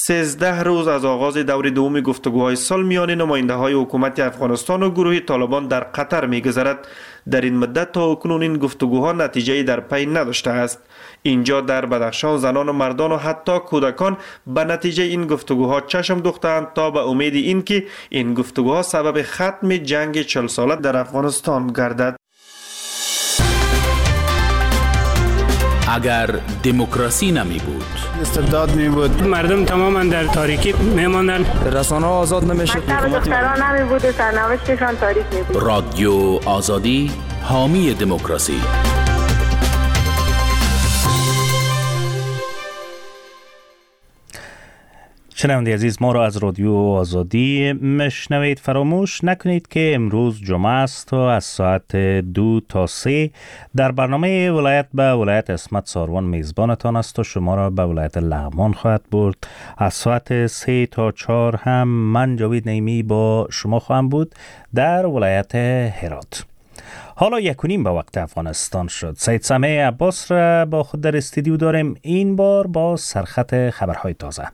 Speaker 19: 13 روز از آغاز دور دوم گفتگوهای صلح میان نماینده‌های حکومت افغانستان و گروه طالبان در قطر میگذرد. در این مدت تا اکنون این گفتگوها نتیجه‌ای در پی نداشته است. اینجا در بدخشان زنان و مردان و حتی کودکان به نتیجه این گفتگوها چشم دوختند تا به امید این که این گفتگوها سبب ختم جنگ 40 ساله در افغانستان گردد.
Speaker 1: اگر دموکراسی نمی بود
Speaker 21: استبداد می بود.
Speaker 22: مردم تماما در تاریکی میماندن.
Speaker 21: رسانه ها آزاد نمیشد.
Speaker 23: مکتب دختران نمی بود و سرنوشتشان تاریک می بود.
Speaker 1: رادیو آزادی، حامی دموکراسی.
Speaker 2: شنونده عزیز، ما را از رادیو آزادی مشنوید. فراموش نکنید که امروز جمعه است و از ساعت 2 تا 3 در برنامه ولایت به ولایت اسمت ساروان میزبانتان است و شما را به ولایت لغمان خواهد برد. از ساعت 3 تا 4 هم من جاوید نعیمی با شما خواهم بود در ولایت هرات. حالا 1:30 به وقت افغانستان شد. سید سمیع عباس را با خود در استودیو داریم، این بار با سرخط خبرهای تازه.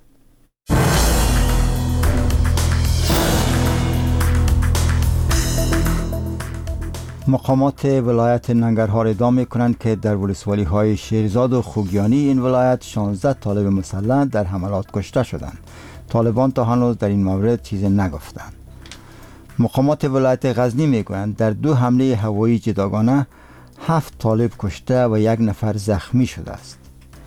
Speaker 3: مقامات ولایت ننگرهار ادعا می‌کنند که در ولسوالی‌های شیرزاد و خوگیانی این ولایت 16 طالب مسلح در حملات کشته شدند. طالبان تا هنوز در این مورد چیزی نگفتند. مقامات ولایت غزنی می‌گویند در 2 حمله هوایی جداگانه 7 طالب کشته و 1 نفر زخمی شده است.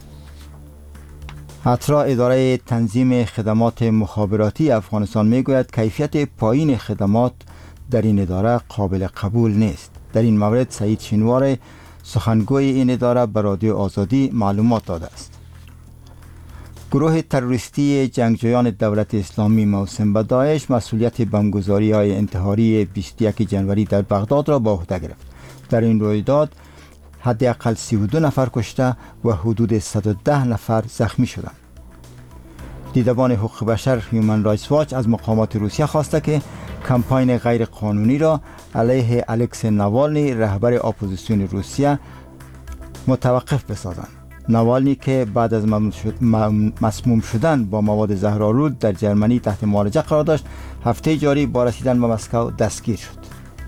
Speaker 3: اترا اداره تنظیم خدمات مخابراتی افغانستان می‌گوید کیفیت پایین خدمات در این اداره قابل قبول نیست. در این مورد سعید شینوار سخنگوی این اداره به رادیو آزادی معلومات داده است. گروه تروریستی جنگجویان دولت اسلامی موسوم به داعش مسئولیت بمبگذاری‌های انتحاری 21 جنوری در بغداد را به عهده گرفت. در این رویداد حداقل 32 نفر کشته و حدود 110 نفر زخمی شدند. دیدبان حقوق بشر هیومن رایتس واچ از مقامات روسیه خواسته که کمپاین غیر قانونی را علیه الکسی ناوالنی رهبر اپوزیسیون روسیه متوقف بسازند. ناوالنی که بعد از مسموم شدن با مواد زهرآلود در جرمنی تحت معالجه قرار داشت، هفته جاری با رسیدن به مسکو دستگیر شد.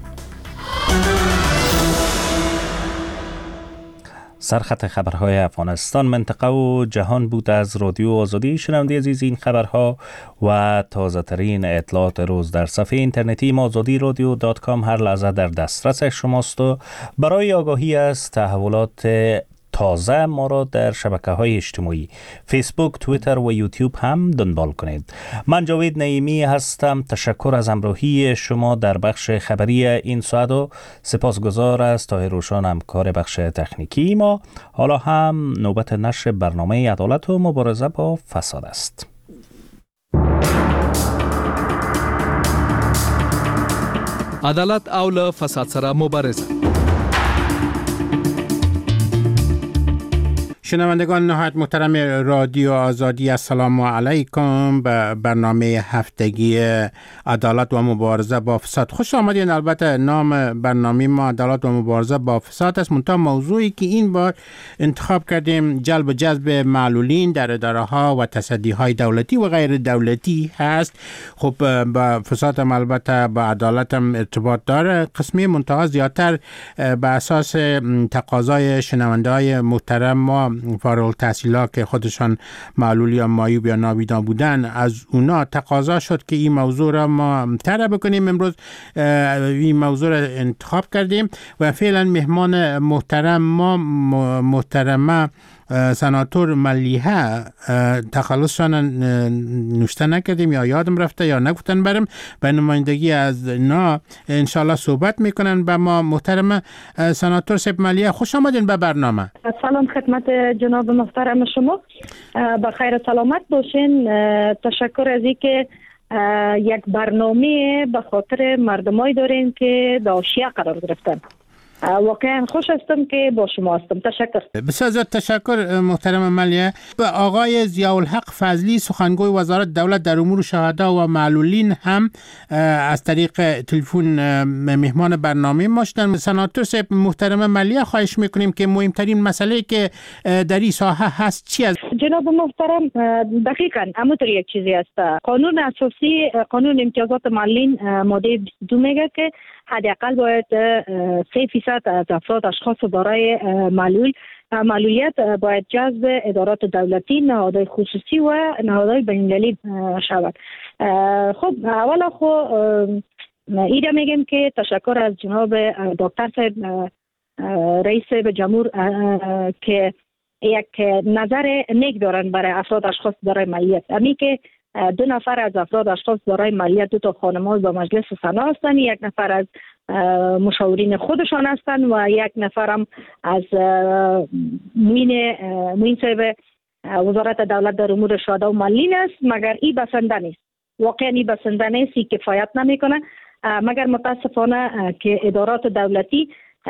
Speaker 2: سرخط خبرهای افغانستان، منطقه و جهان بود از رادیو آزادی. شنونده عزیز، این خبرها و تازه ترین اطلاعات روز در صفحه اینترنتی azadiradio.com هر لحظه در دسترس شماست و برای آگاهی از تحولات تازه ما را در شبکه‌های اجتماعی فیسبوک، توییتر و یوتیوب هم دنبال کنید. من جاوید نعیمی هستم. تشکر از همراهی شما در بخش خبری این ساعت و سپاسگزار از طاهر روشان همکار بخش تکنیکی ما. حالا هم نوبت نشر برنامه عدالت و مبارزه با فساد است.
Speaker 24: عدالت او له فساد سره مبارزه.
Speaker 25: شنوندگان نهایت محترم رادیو آزادی، السلام علیکم به برنامه هفتگی عدالت و مبارزه با فساد خوش آمدین. البته نام برنامه ما عدالت و مبارزه با فساد است، منتها موضوعی که این بار انتخاب کردیم جلب و جذب معلولین در اداره ها و تصدی های دولتی و غیر دولتی هست. خب با فساد هم البته با عدالت هم ارتباط داره قسمی، منتها زیادتر به اساس تقاضای شنونده های محترم ما فارغ التحصیلا که خودشان معلول یا معیوب یا نابینا بودن، از اونا تقاضا شد که این موضوع را ما طرح بکنیم. امروز این موضوع را انتخاب کردیم و فعلا مهمان محترم ما محترمه سناتور ملیحه، تخلصشان نوشته نکردیم یا یادم رفته یا نگفتن برم، به نمایندگی از نا انشالله صحبت میکنن با ما. محترم سناتور صاحب ملیحه، خوش آمدین به برنامه.
Speaker 23: سلام خدمت جناب محترم شما، بخیر سلامت باشین. تشکر از اینکه یک برنامه به خاطر مردمایی دارین که داشیه قرار گرفتن. واقعا خوش هستم که با شما هستم. تشکر.
Speaker 25: بسیار زیاد تشکر محترم ملیحه. به آقای ضیاءالحق فضلی، سخنگوی وزارت دولت در امور شهدا و معلولین هم از طریق تلفن مهمان برنامه ما شدن. سناتور صاحب محترم ملیحه، خواهش میکنیم که مهمترین مسئله که در این ساحه هست چی است؟
Speaker 23: جناب محترم، دقیقاً همونطور یک چیزی است. قانون اساسی، قانون امتیازات معلولین ماده 22 میگه که حداقل باید 3% از افراد اشخاص دارای معلولیت باید جذب ادارات دولتی، نهادهای خصوصی و نهادهای بین‌المللی شود. خب اولا ایده میگم که تشکر از جناب دکتر صاحب رئیس به جمهور که یک نظر نیک دارن برای افراد اشخاص دارای مالیت. امی که 2 نفر از افراد اشخاص دارای مالیت 2 تا خانم‌ها با مجلس سنا هستند، 1 نفر از مشاورین خودشان هستند و 1 نفر هم از معین صاحب وزارت دولت در امور شهدا و معلولین است. مگر این بسنده نیست، واقعا این بسنده نیست، این کفایت نمیکنه. مگر متاسفانه که ادارات دولتی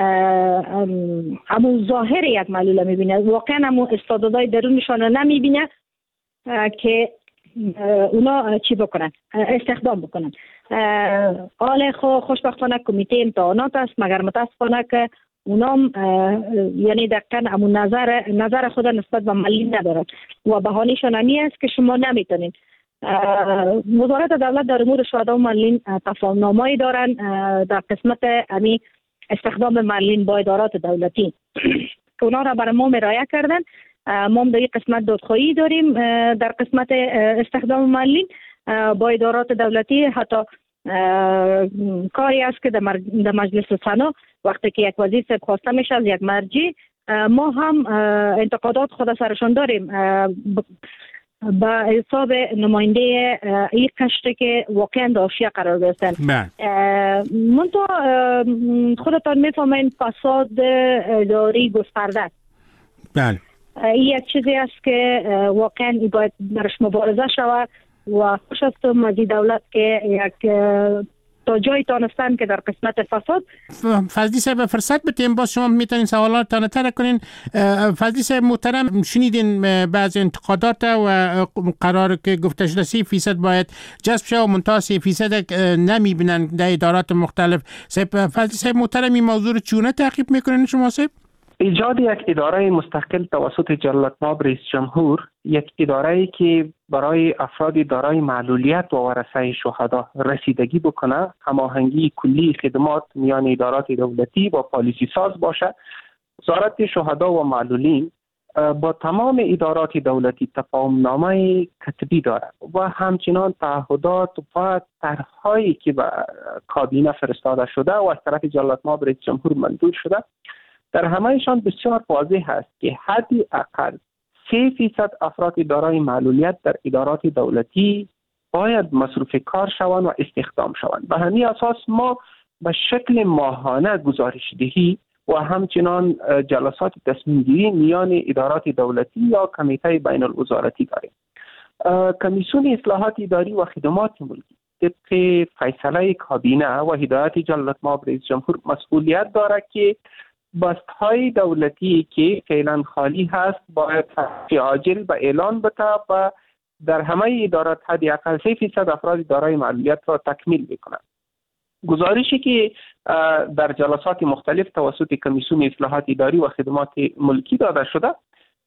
Speaker 23: همون ظاهر یک معلول میبینه، واقعا همون استعدادهای درونشان رو نمیبینه که اونا چی بکنن، استخدام بکنن. حال خوشبختانه کمیته امتحانات است، مگر متاسفانه که اونام یعنی دقیقا همون نظر خود نسبت به معلولین ندارن و بهانه‌شان همی است که شما نمیتونین. وزارت دولت در امور شهدا و معلولین تفاهم‌نامه‌ای دارن در قسمت امی استخدام معلولین با ادارات دولتی که اونا را برای ما مراجعه کردن. ما در این قسمت دادخواهی داریم در قسمت استخدام معلولین با ادارات دولتی. حتی کاری است که در مجلس سنا وقتی که یک وزیر صاحب خواسته میشه از یک مرجع، ما هم انتقادات خود سرشان داریم با حساب نماینده این قشری که واقعا داشیه قرار گرفتن. منتها خودتان میفهمین فساد اداری گسترده است.
Speaker 25: بله.
Speaker 23: این یک چیزی است که واقعا باید برش مبارزه شود و خوش است مجید دولت که یک تا جایی تانستن که در قسمت فساد.
Speaker 25: فضلی صاحب فرصت بتیم باز شما میتونین سوالاتتان تر کنین. فضلی صاحب محترم، شنیدین بعض انتقادات و قرار که گفته شده 3% باید جذب شه و منتها 3% نمیبینن در ادارات مختلف. فضلی صاحب محترم این موضوع رو چونه تعقیب میکنین شما صاحب؟
Speaker 4: ایجاد یک اداره مستقل توسط جلالتمآب رئیس جمهور، یک اداره‌ای که برای افراد دارای معلولیت و ورثه شهدا رسیدگی بکنه، هماهنگی کلی خدمات میان ادارات دولتی و پالیسی ساز باشه. وزارت شهدا و معلولین با تمام ادارات دولتی تفاهم‌نامه کتبی داره و همچنان تعهدات و طرح‌هایی که به کابینه فرستاده شده و از طرف جلالتمآب رئیس جمهور منظور شده، در همهشان بسیار واضح است که حدی اقل 3% افراد دارای معلولیت در ادارات دولتی باید مصروف کار شوند و استخدام شوند. به همین اساس ما به شکل ماهانه گزارش دهی و همچنان جلسات تصمیم گیری میان ادارات دولتی یا کمیته بین الوزارتی داریم. کمیسیون اصلاحات اداری و خدمات ملکی طبق فیصله کابینه و هدایت جلالتمآب رئیس جمهور مسئولیت داره که بست‌های دولتی که فعلا خالی هست باید فی عاجل به اعلان بده و در همه ادارات حداقل 3% افراد دارای معلولیت را تکمیل بکنند. گزارشی که در جلسات مختلف توسط کمیسیون اصلاحات اداری و خدمات ملکی داده شده،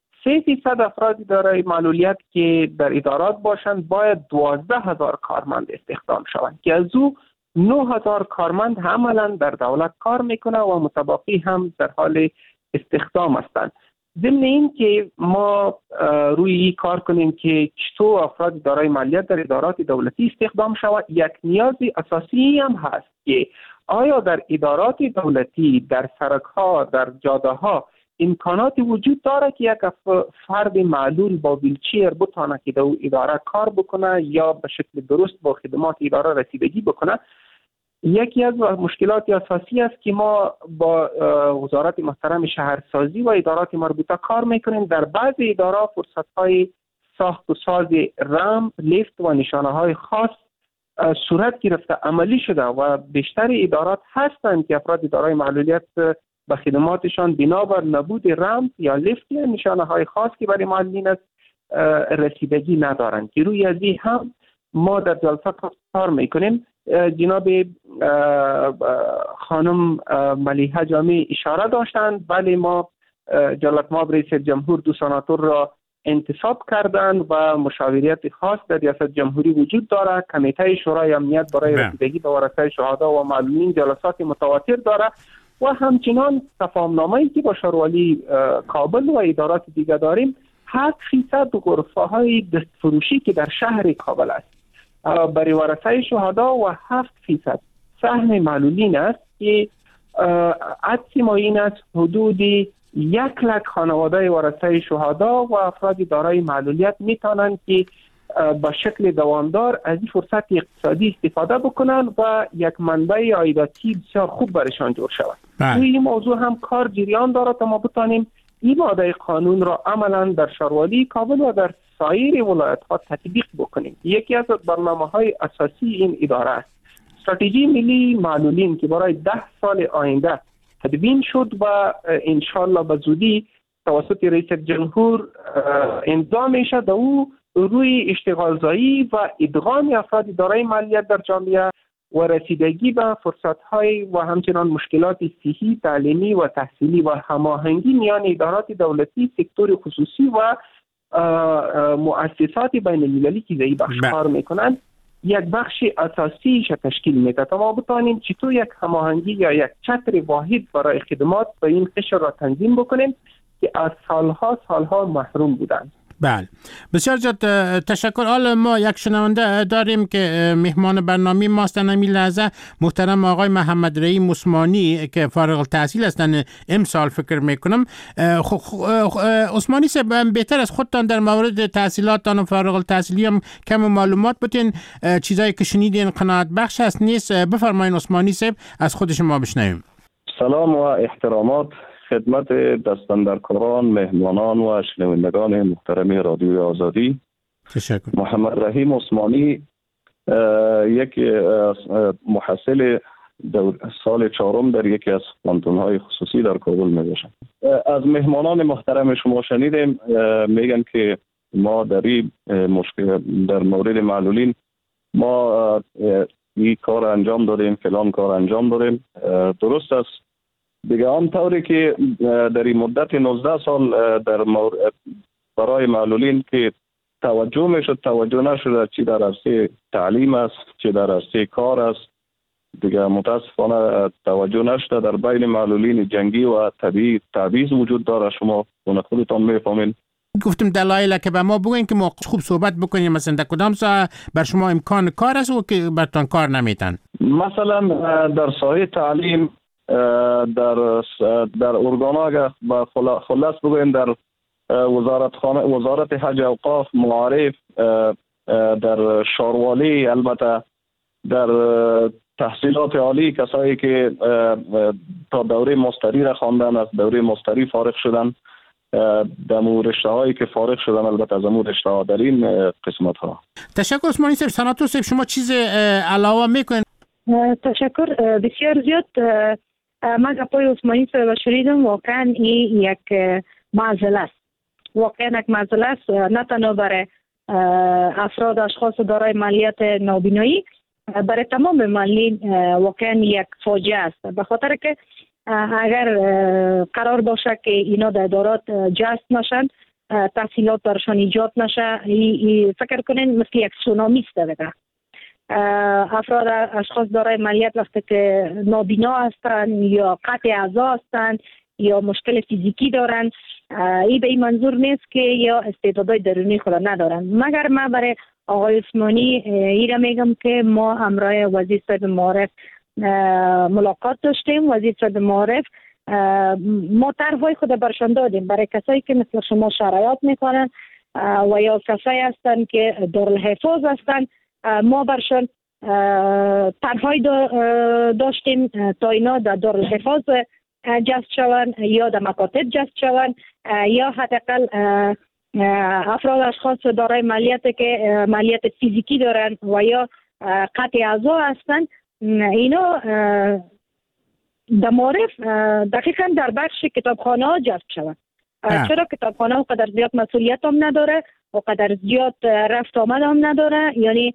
Speaker 4: 3% افراد دارای معلولیت که در ادارات باشند باید 12,000 کارمند استخدام شوند که از او 9,000 کارمند عملا در دولت کار میکنه و متبقی هم در حال استخدام هستند. ضمن این که ما روی کار کنیم که چطور افراد دارای معلولیت در ادارات دولتی استخدام شود، یک نیاز اساسی هم هست که آیا در ادارات دولتی، در سرک ها، در جاده ها امکانات وجود داره که یک فرد معلول با ویلچیر بتونه که در اداره کار بکنه یا به شکل درست با خدمات اداره رسیدگی بکنه. یکی از مشکلات اساسی است که ما با وزارت محترم شهرسازی و ادارات مربوطه کار میکنیم. در بعضی ادارات فرصت‌های ساخت و ساز رمپ، لیفت و نشانه‌های خاص صورت گرفته، عملی شده و بیشتر ادارات هستند که افراد دارای معلولیت به خدماتشان بنابر نبود رمپ یا لیفت یا نشانه‌های خاص که برای معلولین است رسیدگی ندارند که روی از این هم ما در جلسه کار میکنیم. جناب خانم ملیحه جامی اشاره داشتند، ولی ما جلالتمآب رئیس جمهور 2 سناتور را انتصاب کردند و مشاوریت خاص در ریاست جمهوری وجود داره. کمیته شورای امنیت برای رسیدگی به ورثه شهدا و معلولین جلسات متواتر داره و همچنان تفاهم‌نامه‌ای که با شاروالی کابل و ادارات دیگر داریم 8% غرفه‌های دستفروشی که در شهر کابل است برای ورثه شهدا و 7% سهم معلولین است که عدس ما این است حدود 100,000 خانواده ورثه شهدا و افراد دارای معلولیت میتونن که به شکل دوامدار از این فرصت اقتصادی استفاده بکنن و یک منبع عایداتی بسیار خوب برشان جور شود. توی این موضوع هم کار جریان داره تا ما بتانیم این ماده قانون را عملا در شاروالی کابل و در سایر ولایت ها تطبیق بکنیم. یکی از برنامه‌های اساسی این اداره است استراتژی ملی معلولین که برای 10 سال آینده تدوین شد و انشالله به زودی توسط رئیس جمهور امضا میشه. در او روی اشتغالزایی و ادغام افراد دارای معلولیت در جامعه و رسیدگی به فرصت‌های و همچنان مشکلات صحی، تعلیمی و تحصیلی و هماهنگی میان ادارات دولتی، سکتور خصوصی و مؤسسات بین المللی که زی بخش کار میکنند یک بخش اساسیش تشکیل میده تا ما بتانیم چطور یک هماهنگی یا یک چتر واحد برای خدمات به این قشر را تنظیم بکنیم که از سالها محروم بودند.
Speaker 25: بله بسیار زیاد تشکر. حالا ما یک شنونده داریم که مهمان برنامه ما هستند همین لحظه، محترم آقای محمد رحیم عثمانی که فارغ التحصیل هستند امسال فکر میکنم. عثمانی صاحب بهتر از خودتان در مورد تحصیلاتتان و فارغ التحصیلی هم کم معلومات بتین، چیزایی که شنیدین قناعت بخش است نیست؟ بفرمایید عثمانی صاحب از خود شما بشنویم.
Speaker 5: سلام و احترامات خدمت دستاندرکاران، مهمانان و شنوندگان محترم رادیوی آزادی.
Speaker 25: تشکر.
Speaker 5: محمد رحیم عثمانی یک محصل سال 4 در یکی از پانتون‌های خصوصی در کابل میباشم. از مهمانان محترم شما شنیدیم میگن که ما در مورد معلولین ما این کار انجام دادیم، فلان کار انجام دادیم. درست است. دیگه آن طوری که در این مدت 19 سال برای معلولین که توجه میشد توجه نشده، چی در عرصه تعلیم است چی در عرصه کار است، دیگه متاسفانه توجه نشده. در بین معلولین جنگی و طبیعی تبعیض وجود داره، شما خودتان میفهمین.
Speaker 25: گفتم دلایل که به ما بگوین که ما خوب صحبت بکنیم، مثلا در کدام ساحه بر شما امکان کار است و که برتان کار نمیتن؟
Speaker 5: مثلا در ساحه تعلیم، در ارگان‌ها با خلاص بگویم در وزارت حج اوقاف، معارف، در شاروالی، البته در تحصیلات عالی کسایی که تا دوره ماستری را خواندن، از دوره ماستری فارغ شدن، در رشته هایی که فارغ شدن البته از امور رشته ها در این قسمت ها.
Speaker 25: تشکر عثمانی صاحب. سناتور صاحب شما چیز علاوه میکنید؟
Speaker 23: تشکر بسیار زیاد. من گپای عثمانی صاحب شنیدم، واقعا این یک معضله است. واقعا یک معضله است، نه تنها برای افراد اشخاص دارای معلولیت نابینایی، برای تمام معلولین واقعا یک فاجعه است. به خاطر که اگر قرار باشه که اینا در ادارات جذب نشن، تحصیلات برشان ایجاد نشه، فکر کنین مثل یک سونامی است. دیگه افراد اشخاص دارای معلولیت وقتی که نابینا هستند یا قطع اعضا هستند یا مشکل فیزیکی دارن، این به این منظور نیست که یا استعدادهای درونی خود ندارن. مگر من برای آقای عثمانی ایره میگم که ما همراه وزیر صاحب معارف ملاقات داشتیم. وزیر صاحب معارف ما طرح‌های خود برشان دادیم برای کسایی که مثل شما شرایط میکنن و یا کسایی هستن که دارالحفاظ هستن. ما برشان طرح‌های داشتیم تا اینا در دارالحفاظ جذب شوند یا در مکاتب جذب شوند یا حداقل افراد اشخاص دارای معلولیت فیزیکی دارن و یا قطع اعضا هستند. اینا در معارف دقیقاً در بخش کتابخانه ها جذب شوند. چرا کتابخانه ها قدر زیاد مسئولیت هم نداره و قدر زیاد رفت آمد هم نداره، یعنی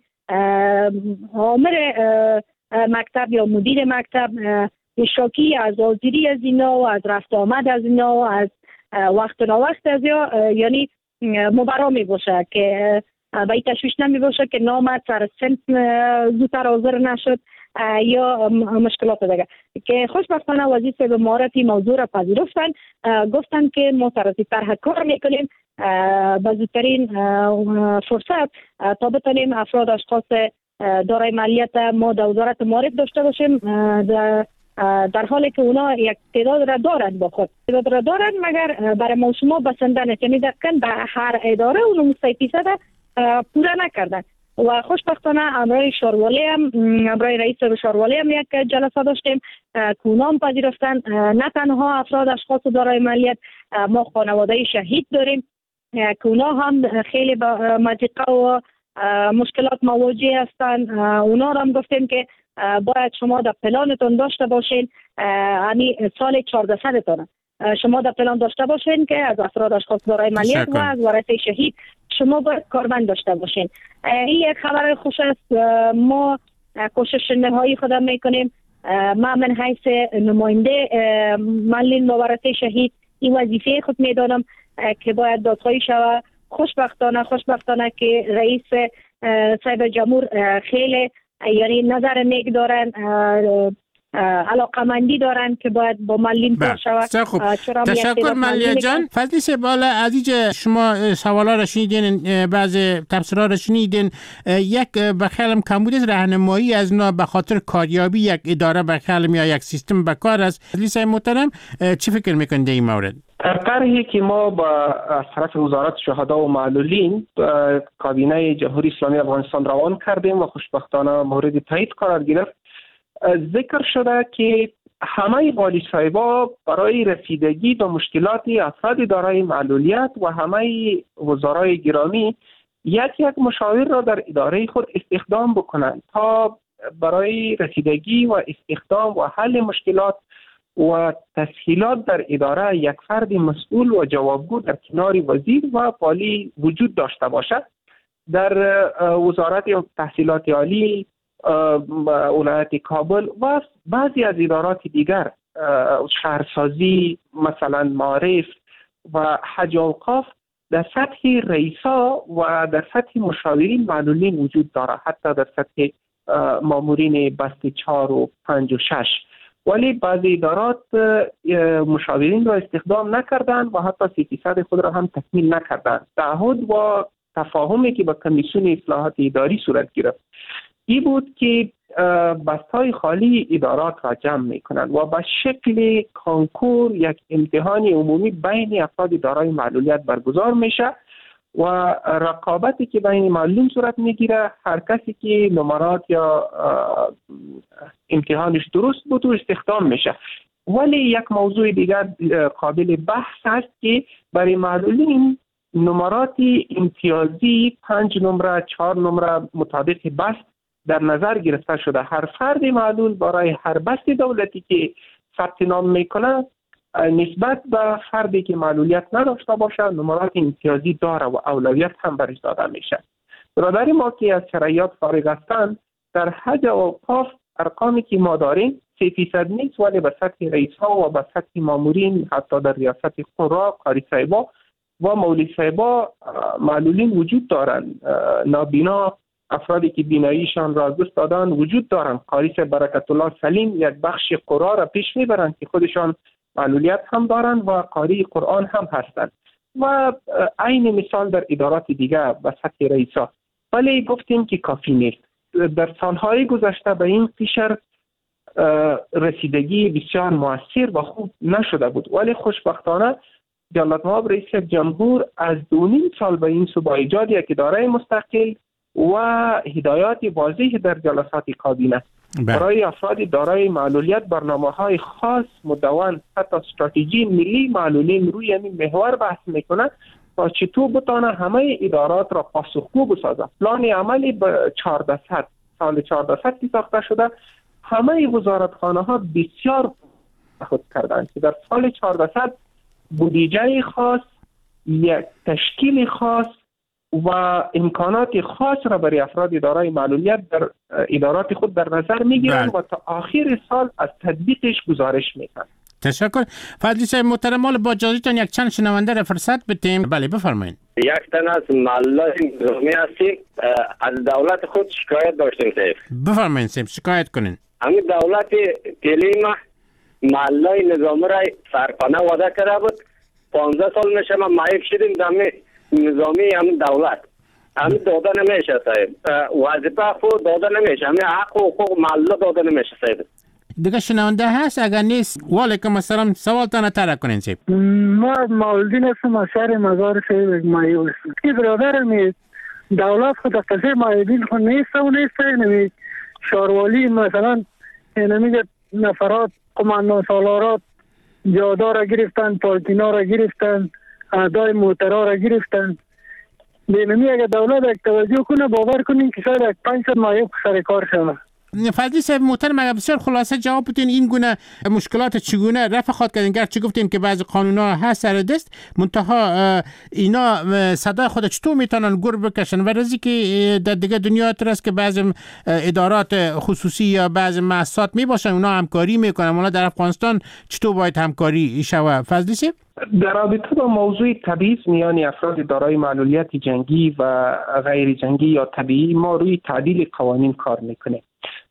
Speaker 23: آمر مکتب یا مدیر مکتب شاکی از حاضری از اینا و از رفت آمد از اینا و از وقت نوقت از یعنی مبرا می باشه که به این تشویش نمی باشه که نامد سر سنت زودتر حاضر نشد یا مشکلات دیگه که خوشبختانه وزیر صاحب معارفی موضوع را پذیرفتن، گفتن که ما سر از طرح کار میکنیم به زودترین فرصت تا بتونیم افراد اشخاص دارای معلولیت ما در وزارت معارف داشته باشیم در حالی که اونا یک تعداد را دارند با خود تعداد را دارند مگر برای ما شما بسنده نیست، یعنی دقیقاً به هر اداره اون 100% پورا نکردن. و خوشبختانه امرای شاروالی هم امرای رئیس شاروالی هم یک جلسه داشتیم که اونا هم پذیرفتن نه تنها افراد اشخاص دارای مالیت، ما خانواده شهید داریم که اونا هم خیلی با مضیقه و مشکلات مواجه هستند. اونا را هم گفتیم که باید شما در پلانتون داشته باشین، یعنی سال 1400 تون شما در پلان داشته باشین که از افراد اشخاص دارای مالیت و از ورثه شهید شما باید کارمند داشته باشین. این یک خبر خوش است. ما کوشش نهایی خودم میکنیم. من حیث نماینده معلولین و ورثه شهید این وظیفه خود میدانم که باید دادخواهی شود. خوشبختانه که رئیس صاحب جمهور خیلی یعنی نظر نیک دارن، علاقمندی دارن که باید با معلولین کار شود.
Speaker 25: تشکر ملیه جان. فضلی سباله عزیز، شما سوالا را شنیدین، بعض تفسیرها را شنیدین. یک بخیالم کمبود راهنمایی از نا به خاطر کاریابی یک اداره بخیالم یا یک سیستم بکار است. فضلی صاحب محترم چی فکر میکنید در این مورد؟
Speaker 4: طرحی که ما از طرف وزارت شهدا و معلولین کابینه جمهوری اسلامی افغانستان روان کردیم و خوشبختانه مورد تایید قرار گرفت. ذکر شده که همه والی صاحبا برای رسیدگی به مشکلات افراد دارای معلولیت و همه وزرای گرامی یک مشاور را در اداره خود استخدام بکنند تا برای رسیدگی و استخدام و حل مشکلات و تسهیلات در اداره یک فرد مسئول و جوابگو در کنار وزیر و والی وجود داشته باشد. در وزارت تحصیلات عالی، ولایت کابل و بعضی از ادارات دیگر، شهرسازی، مثلا معارف و حج و اوقاف، در سطح رئیسا و در سطح مشاورین معلولین وجود دارد، حتی در سطح مامورین بست 4 و 5 و 6. ولی بعضی ادارات مشاورین را استخدام نکردند و حتی 3% خود را هم تکمیل نکردند. تعهد و تفاهمی که با کمیسیون اصلاحات اداری صورت گرفت این بود که بست‌های خالی ادارات را جمع می‌کنند و به شکل کانکور یک امتحان عمومی بین افراد دارای معلولیت برگزار میشه و رقابتی که بین معلولین صورت میگیره، هر کسی که نمرات یا امتحانش درست بود و استخدام میشه. ولی یک موضوع دیگر قابل بحث است که برای معلولین نمرات امتیازی 5 نمره 4 نمره مطابق بست در نظر گرفته شده. هر فرد معلول برای هر بست دولتی که ثبت نام میکنه نسبت به فردی که معلولیت نداشته باشه نمرات امتیازی داره و اولویت هم برش داده میشه. برادر ما که از شرایط فارغ هستند در حج و اوقاف ارقامی که ما داریم 3% نیست، ولی به سطح رئیس ها و به سطح مامورین، حتی در ریاست قرا، قاری صاحبا و مولی صاحبا معلولین وجود دارند. نابینا، افرادی که بیناییشان را دست دادن وجود دارند. قاری برکت الله سلیم یک بخش قرا را پیش میبرند که خودشان معلولیت هم دارند و قاری قرآن هم هستند و عین مثال در ادارات دیگه به سطح رئیسا. ولی گفتیم که کافی نیست. در سالهای گذشته به این قشر رسیدگی بسیار موثر و خوب نشده بود، ولی خوشبختانه جلالت مآب رئیس جمهور از 2.5 سال به این سو با ایجاد یک اداره مستقل و هدایات واضح در جلسات کابینه برای افراد دارای معلولیت برنامه‌های خاص مدون، حتی استراتژی ملی معلولین روی این محور بحث میکنه تا چطور بتانه همه ادارات را پاسخگو بسازه. پلان عملی به 1400 سال 1400 که ساخته شده، همه وزارتخانه ها بسیار خود کردند که در سال 1400 بودجه خاص، یک تشکیل خاص و امکانات خاص را برای افراد دارای معلولیت در ادارات خود در نظر میگیرند و تا آخر سال از تطبیقش گزارش میدن.
Speaker 25: تشکر. فضلی صاحب محترم، با اجازهتون یک چند شنونده را فرصت بدیم. بله بفرمایید.
Speaker 6: یک تن از معلولین نظامی هستیم، از دولت خود شکایت داشتیم صاحب.
Speaker 25: بفرمایید صاحب، شکایت کنین.
Speaker 6: همین دولت کلیم معلولین نظامی را سرپناه وعده کرده بود. 15 سال میشه ما مایک شدیم دمی نظامی همین دولت همین داده نمیشه صاحب. وظیفه خود داده نمیشه، همین حق و حقوق معلول داده نمیشه صاحب.
Speaker 25: دیگه شنونده هست؟ اگر نیست وعلیکم السلام، سوالتان طرح کنین سیب.
Speaker 9: ما مولدین هستم از شهر مزار سیب مایو هستم که برادرم دولت خود قضیه مایدین خود نیسته و نیسته. شاروالی مثلا نمیگه نفرات قماندان سالارات جادا را گرفتن، پالتینا را گرفتن، اعدای موترها را گرفتن. بینمی اگر دولت یک توجه کنه باور کنیم که شاید یک 500 مایب سر کار شود.
Speaker 25: فضلی صاحب محترم، اگر بسیار خلاصه جواب بدین این گونه مشکلات چگونه رفع خواهد کردن؟ گرچه گفتیم که بعضی قانون‌ها هست سر دست، منتها اینا صدای خود چطور میتونن گور بکشن؟ و رزی که در دیگه دنیا است که بعضی ادارات خصوصی یا بعضی مؤسسات میباشن اونا همکاری میکنن، اونا در افغانستان چطور باید همکاری شود؟ فضلی صاحب
Speaker 4: در رابطه با موضوع تبعیض میان افراد دارای معلولیت جنگی و غیر جنگی یا طبیعی ما روی تعدیل قوانین کار میکنه.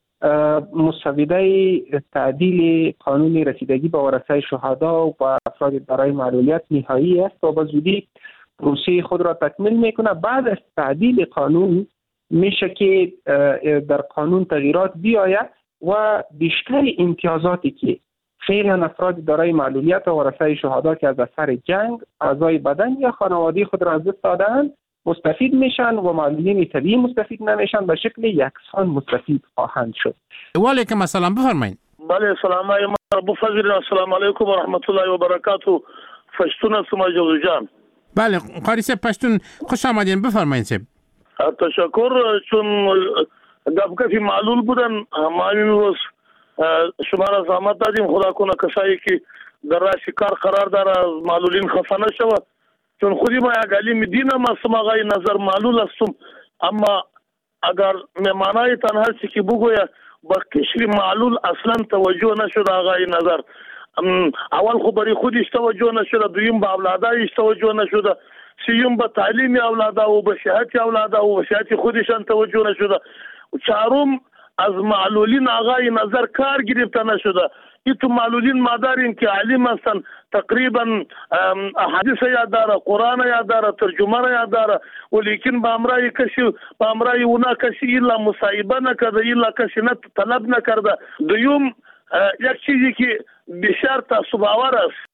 Speaker 4: مسوده تعدیل قانون رسیدگی به ورثه شهدا و افراد دارای معلولیت نهایی است و به زودی پروسه خود را تکمیل میکنه. بعد از تعدیل قانون میشه که در قانون تغییرات بیاید و بیشتر امتیازاتی که فعلا افراد دارای معلولیت و ورثه شهدا که از اثر جنگ اعضای بدن یا خانواده خود را از دست دادند مستفید میشن و معلولین طبیعی مستفید نمیشن، به شکل یکسان مستفید خواهند شد.
Speaker 25: وعلیکم السلام، بفرمایید.
Speaker 10: بله سلام علیکم ابو فضل، السلام علیکم و رحمت الله و برکاته. پشتون هستم جوزو جان.
Speaker 25: بله قاری صاحب پشتون خوش آمدین، بفرمایید صاحب.
Speaker 10: تشکر. چون گفت معلول بودن ما امروز شما را زحمت دادیم، خدا کنه کسایی که در راه کار قرار داره از معلولین خفه نشود. چون خودی ما یک علیم دینم هستم، آقای نظر معلول هستم، اما اگر مهمانای تنها هستی که بگوید با کشور معلول اصلا توجه نشده آقای نظر. اول خو برای خودش توجه نشده، دویم به اولادایش توجه نشده، سیوم به تعلیم اولادا و به صحت اولادا و به صحت خودشان توجه نشده، چهارم از معلولین آقای نظر کار گرفته نشده. ایتو معلولین ما داریم که علیم هستن، تقریبا حدیث یاد داره، قرآن یاد داره، ترجمه یاد داره، ولیکن به امرای اونا کسی ایلا مصاحبه نکرده، ایلا کسی طلب نکرده. دوم یک چیزی که بسیار تعصب آور است،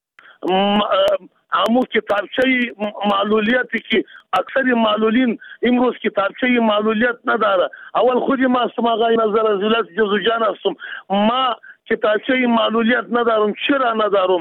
Speaker 10: امو کتابچه معلولیتی که اکثر معلولین امروز کتابچه معلولیت نداره. اول خودی ما هستم آقای نظر از ولایت جوزو جان هستم، ما کتابچه معلولیت ندارم. چرا ندارم؟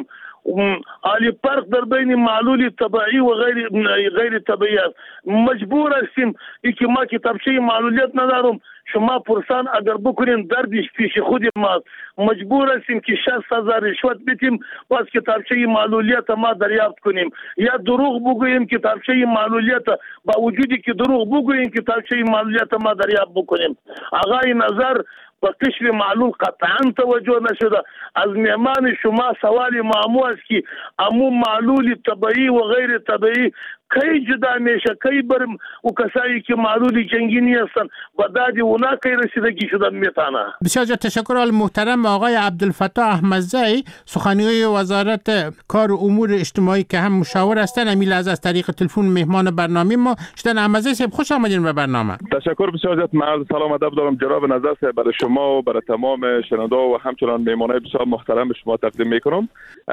Speaker 10: عالی فرق در بین معلول طبیعی و غیر طبیعی است. مجبور هستیم که ما کتابچه معلولیت ندارم. شما پرسان اگر بکنین دردش پیش خود ما، مجبور هستیم که 60,000 رشوت بدیم باز کتابچه معلولیت ما دریافت کنیم، یا دروغ بگوییم کتابچه معلولیت، با وجودی که دروغ بگوییم کتابچه معلولیت ما دریافت بکنیم. آقای نظر با کشف معلول قطعا توجه نشده. از مهمان شما سوال معمو است که امو معلول طبیعی و غیر طبیعی کی جدا میشه، کی برم و کسایی که معلول جنگی هستن با دادی اونا کی رسیدگی شدن میتونه.
Speaker 25: بسیار تشکر al محترم آقای عبدالفتاح احمدزی، سخنگوی وزارت کار و امور اجتماعی که هم مشاور هستن. امیل از طریق تلفن مهمان برنامه ما شدن. احمدزی صاحب خوش آمدین به برنامه.
Speaker 11: تشکر بسیار زیاد. من عرض سلام ادب دارم جناب نظر صاحب برای شما و برای تمام شنونده و همچنان مهمانای بسیار محترم شما تقدیم میکنم.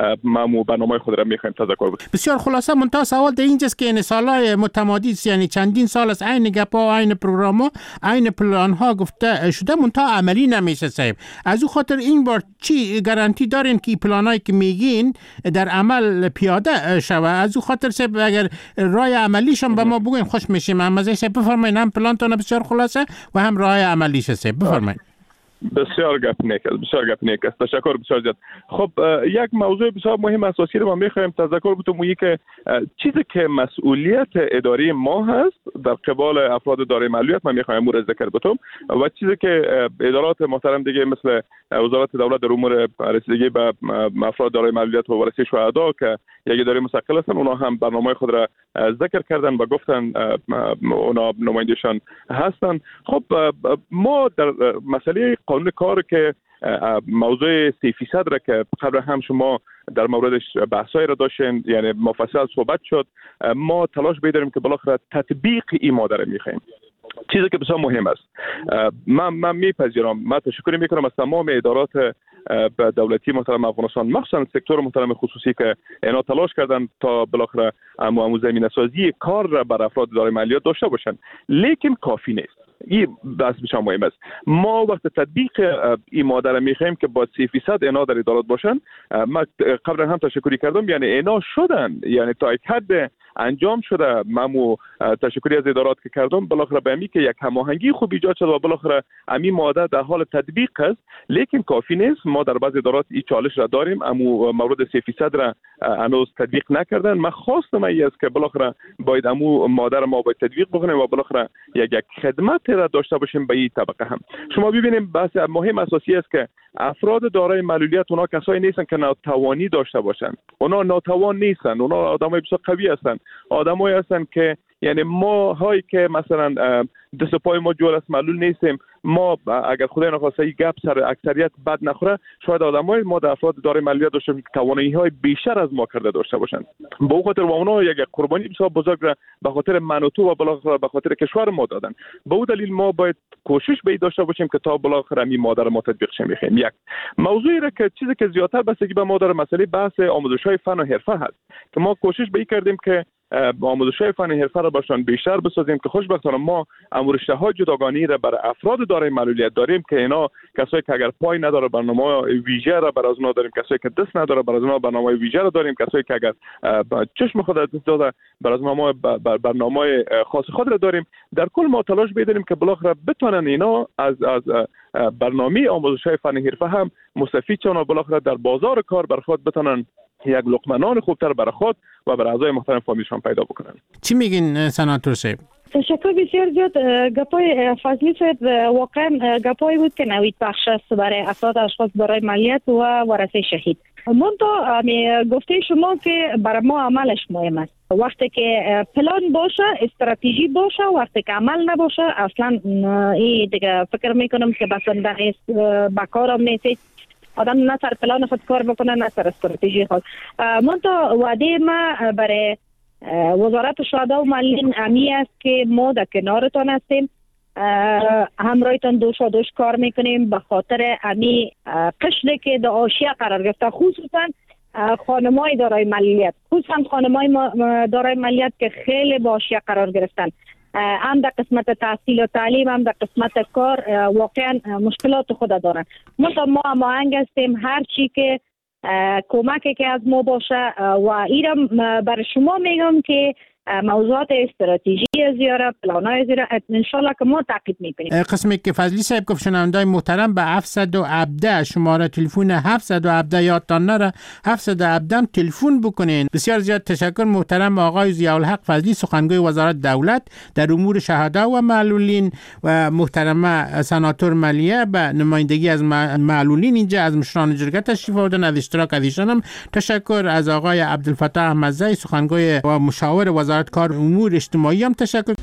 Speaker 11: ما برنامه خود را میخوایم تذکر بدیم.
Speaker 25: بسیار خلاصه منتها سوال در اینجاست که سالهای متمادی یعنی چندین سال از عین گپا، عین پروگرام، عین پلان ها گفته شده منتها عملی نمیشه صاحب. از او خاطر این بار چی گارانتی دارین که پلانایی که میگین در عمل پیاده شوه؟ از او خاطر صاحب اگر راه عملیشون به ما بگین خوش میشیم. احمدزی صاحب بفرمایید، هم پلانتون بسیار خلاصه و هم راه عملیش صاحب بفرمایید.
Speaker 11: بسیار گپ نیک است. تشکر بسیار زیاد. خب یک موضوع بسیار مهم اساسی رو ما می‌خوایم تذکر بدیم، اون که چیزی که مسئولیت اداری ما هست در قبال افراد دارای معلولیت ما می‌خوایم امور ذکر بدیم و چیزی که ادارات محترم دیگه مثل وزارت دولت در امور رسیدگی به افراد دارای معلولیت و ورثه شهدا که یک اداره مستقل هستن اونا هم برنامه خود را ذکر کردن و گفتن اونا نمایندگان هستن. خب ما در مسئله قانون کار که موضوع 3% را که قبل هم شما در موردش بحثایی را داشتین، یعنی مفصل صحبت شد، ما تلاش بیداریم که بالاخره تطبیق این ماده را میخوایم. چیزی که بسیار مهم است. من میپذیرم، من تشکر میکنم از تمام ادارات دولتی محترم افغانستان، مخصوصا سکتور محترم خصوصی که اینا تلاش کردن تا بالاخره زمینه سازی کار را بر افراد دارای مالیات داشته باشند، لیکن کافی نیست. این بحث بسیار مهم است. ما وقت تطبیق این ماده را میخوایم که با 3% اینا در ادارات باشن. ما قبلا هم تشکری کردم، یعنی اینا شدن، یعنی تا یک حد انجام شده. من تشکری از ادارات که کردم، بالاخره به امی که یک هماهنگی خوب ایجاد شد و بالاخره امی ماده در حال تطبیق است، لیکن کافی نیست. ما در بعض ادارات این چالش را داریم، اما مورد 3% را هنوز تطبیق نکردن. من خواستم است که بالاخره باید امو ماده را ما باید تطبیق بکنیم و بالاخره یک خدمت را داشته باشیم به این طبقه هم. شما ببینیم بحث مهم اساسی است که افراد دارای معلولیت اونا کسایی نیستن که ناتوانی داشته باشن. اونا ناتوان نیستن، اونا آدمای بسیار قوی هستن، آدمایی هستن که یعنی ما هایی که مثلا دست پای ما جور است، معلول نیستیم، ما اگر خدای نخواسته این گپ سر اکثریت بد نخوره، شاید آدمای ما در افراد دارای معلولیت داشته که توانایی های بیشتر از ما کرده داشته باشند. به خاطر اونا یک قربانی بسیار بزرگ را به خاطر من و تو و بالاخره به خاطر کشور ما دادن. به اون دلیل ما باید کوشش به این داشته باشیم که تا بالاخره این ماده را ما تطبیق شه. میخوایم یک موضوعی را که چیزی که زیادتر بستگی به ما داره، مسئله بحث آموزش‌های فن و حرفه هست که ما کوشش به این کردیم که آموزش‌های فن و حرفه را باشن بیشتر بسازیم که خوشبختانه ما رشته‌های جداگانه را برای افراد دارای معلولیت داریم که اینا کسایی که اگر پای نداره برنامه ویژه را برای از اونا داریم، کسایی که دست نداره برای از اونا برنامه ویژه را داریم، کسایی که اگر چشم خود دست داده برای از ما برنامه خاص خود را داریم. در کل ما تلاش بداریم که بالاخره بتونن اینا از برنامه آموزش‌های فن و حرفه هم مستفید شون و بالاخره در بازار کار بر خود بتونن یک لقمه نان خوبتر برای خود و برای اعضای محترم فامیلشان پیدا بکنن.
Speaker 25: چی میگین سناتور صاحب؟
Speaker 23: تشکر بسیار زیاد. گپای فضلی صاحب واقعا گپایی بود که نوید بخش است برای افراد اشخاص دارای معلولیت و ورثه شهید. منتها گفته شما که برای ما عملش مهم است. وقتی که پلان باشه، استراتژی باشه، وقتی که عمل نباشه اصلا این دیگه فکر میکنم که بسنده نیست، بکارم نیست. آدم نه سر پلان خود کار بکنه نه سر استراتژی خود. منتها وعده ما برای وزارت شهدا و معلولین امی است که ما در کنارتان هستیم، همراهتان دوش کار میکنیم به خاطر امی قشری که در حاشیه قرار گرفته، خصوصا خانمای دارای معلولیت، خصوصا خانمای دارای معلولیت که خیلی با حاشیه قرار گرفتن، هم در قسمت تحصیل و تعلیم هم در قسمت کار واقعا مشکلات خود دارن. ما هماهنگ هستیم، هر چی که کمکی که از ما باشه و ایرم بر شما میگم که موضوعات استراتژی زیاره، پلان‌های زیاره انشالله که ما تعقیب میکنیم.
Speaker 25: قسمی که فضلی صاحب گفت شنوندای محترم به 717 شماره تلفن 717 یادتان نره، 717 تلفن بکنین. بسیار زیاد تشکر محترم آقای ضیاءالحق فضلی، سخنگوی وزارت دولت در امور شهدا و معلولین، و محترمه سناتور ملیه به نمایندگی از معلولین اینجا از مشران جرگه تشریف آوردن. از اشتراک از ایشان هم تشکر. از آقای عبدالفتاح احمدزی سخنگوی و مشاور وزارت کار امور اجتماعی هم تشکر.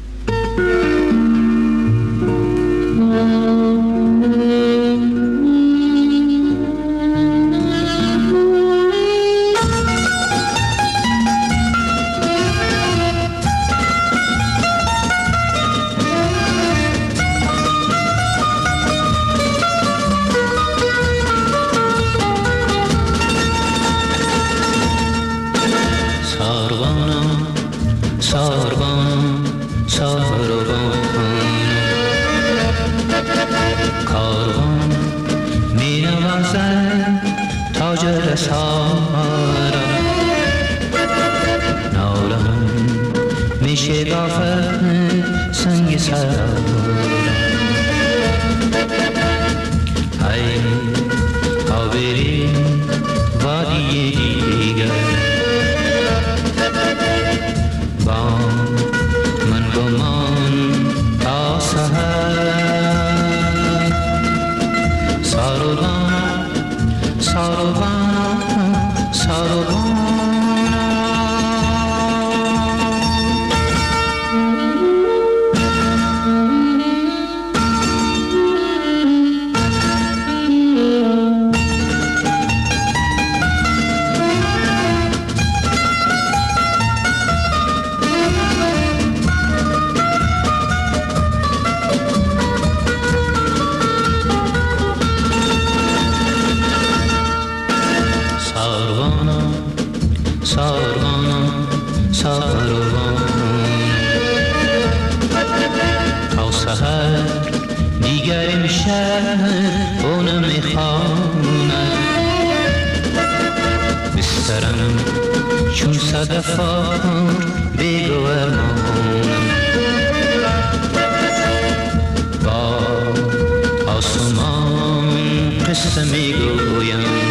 Speaker 12: میخواند بسترم چون صدفان بیگوه مانم با آسمان قصه میگویم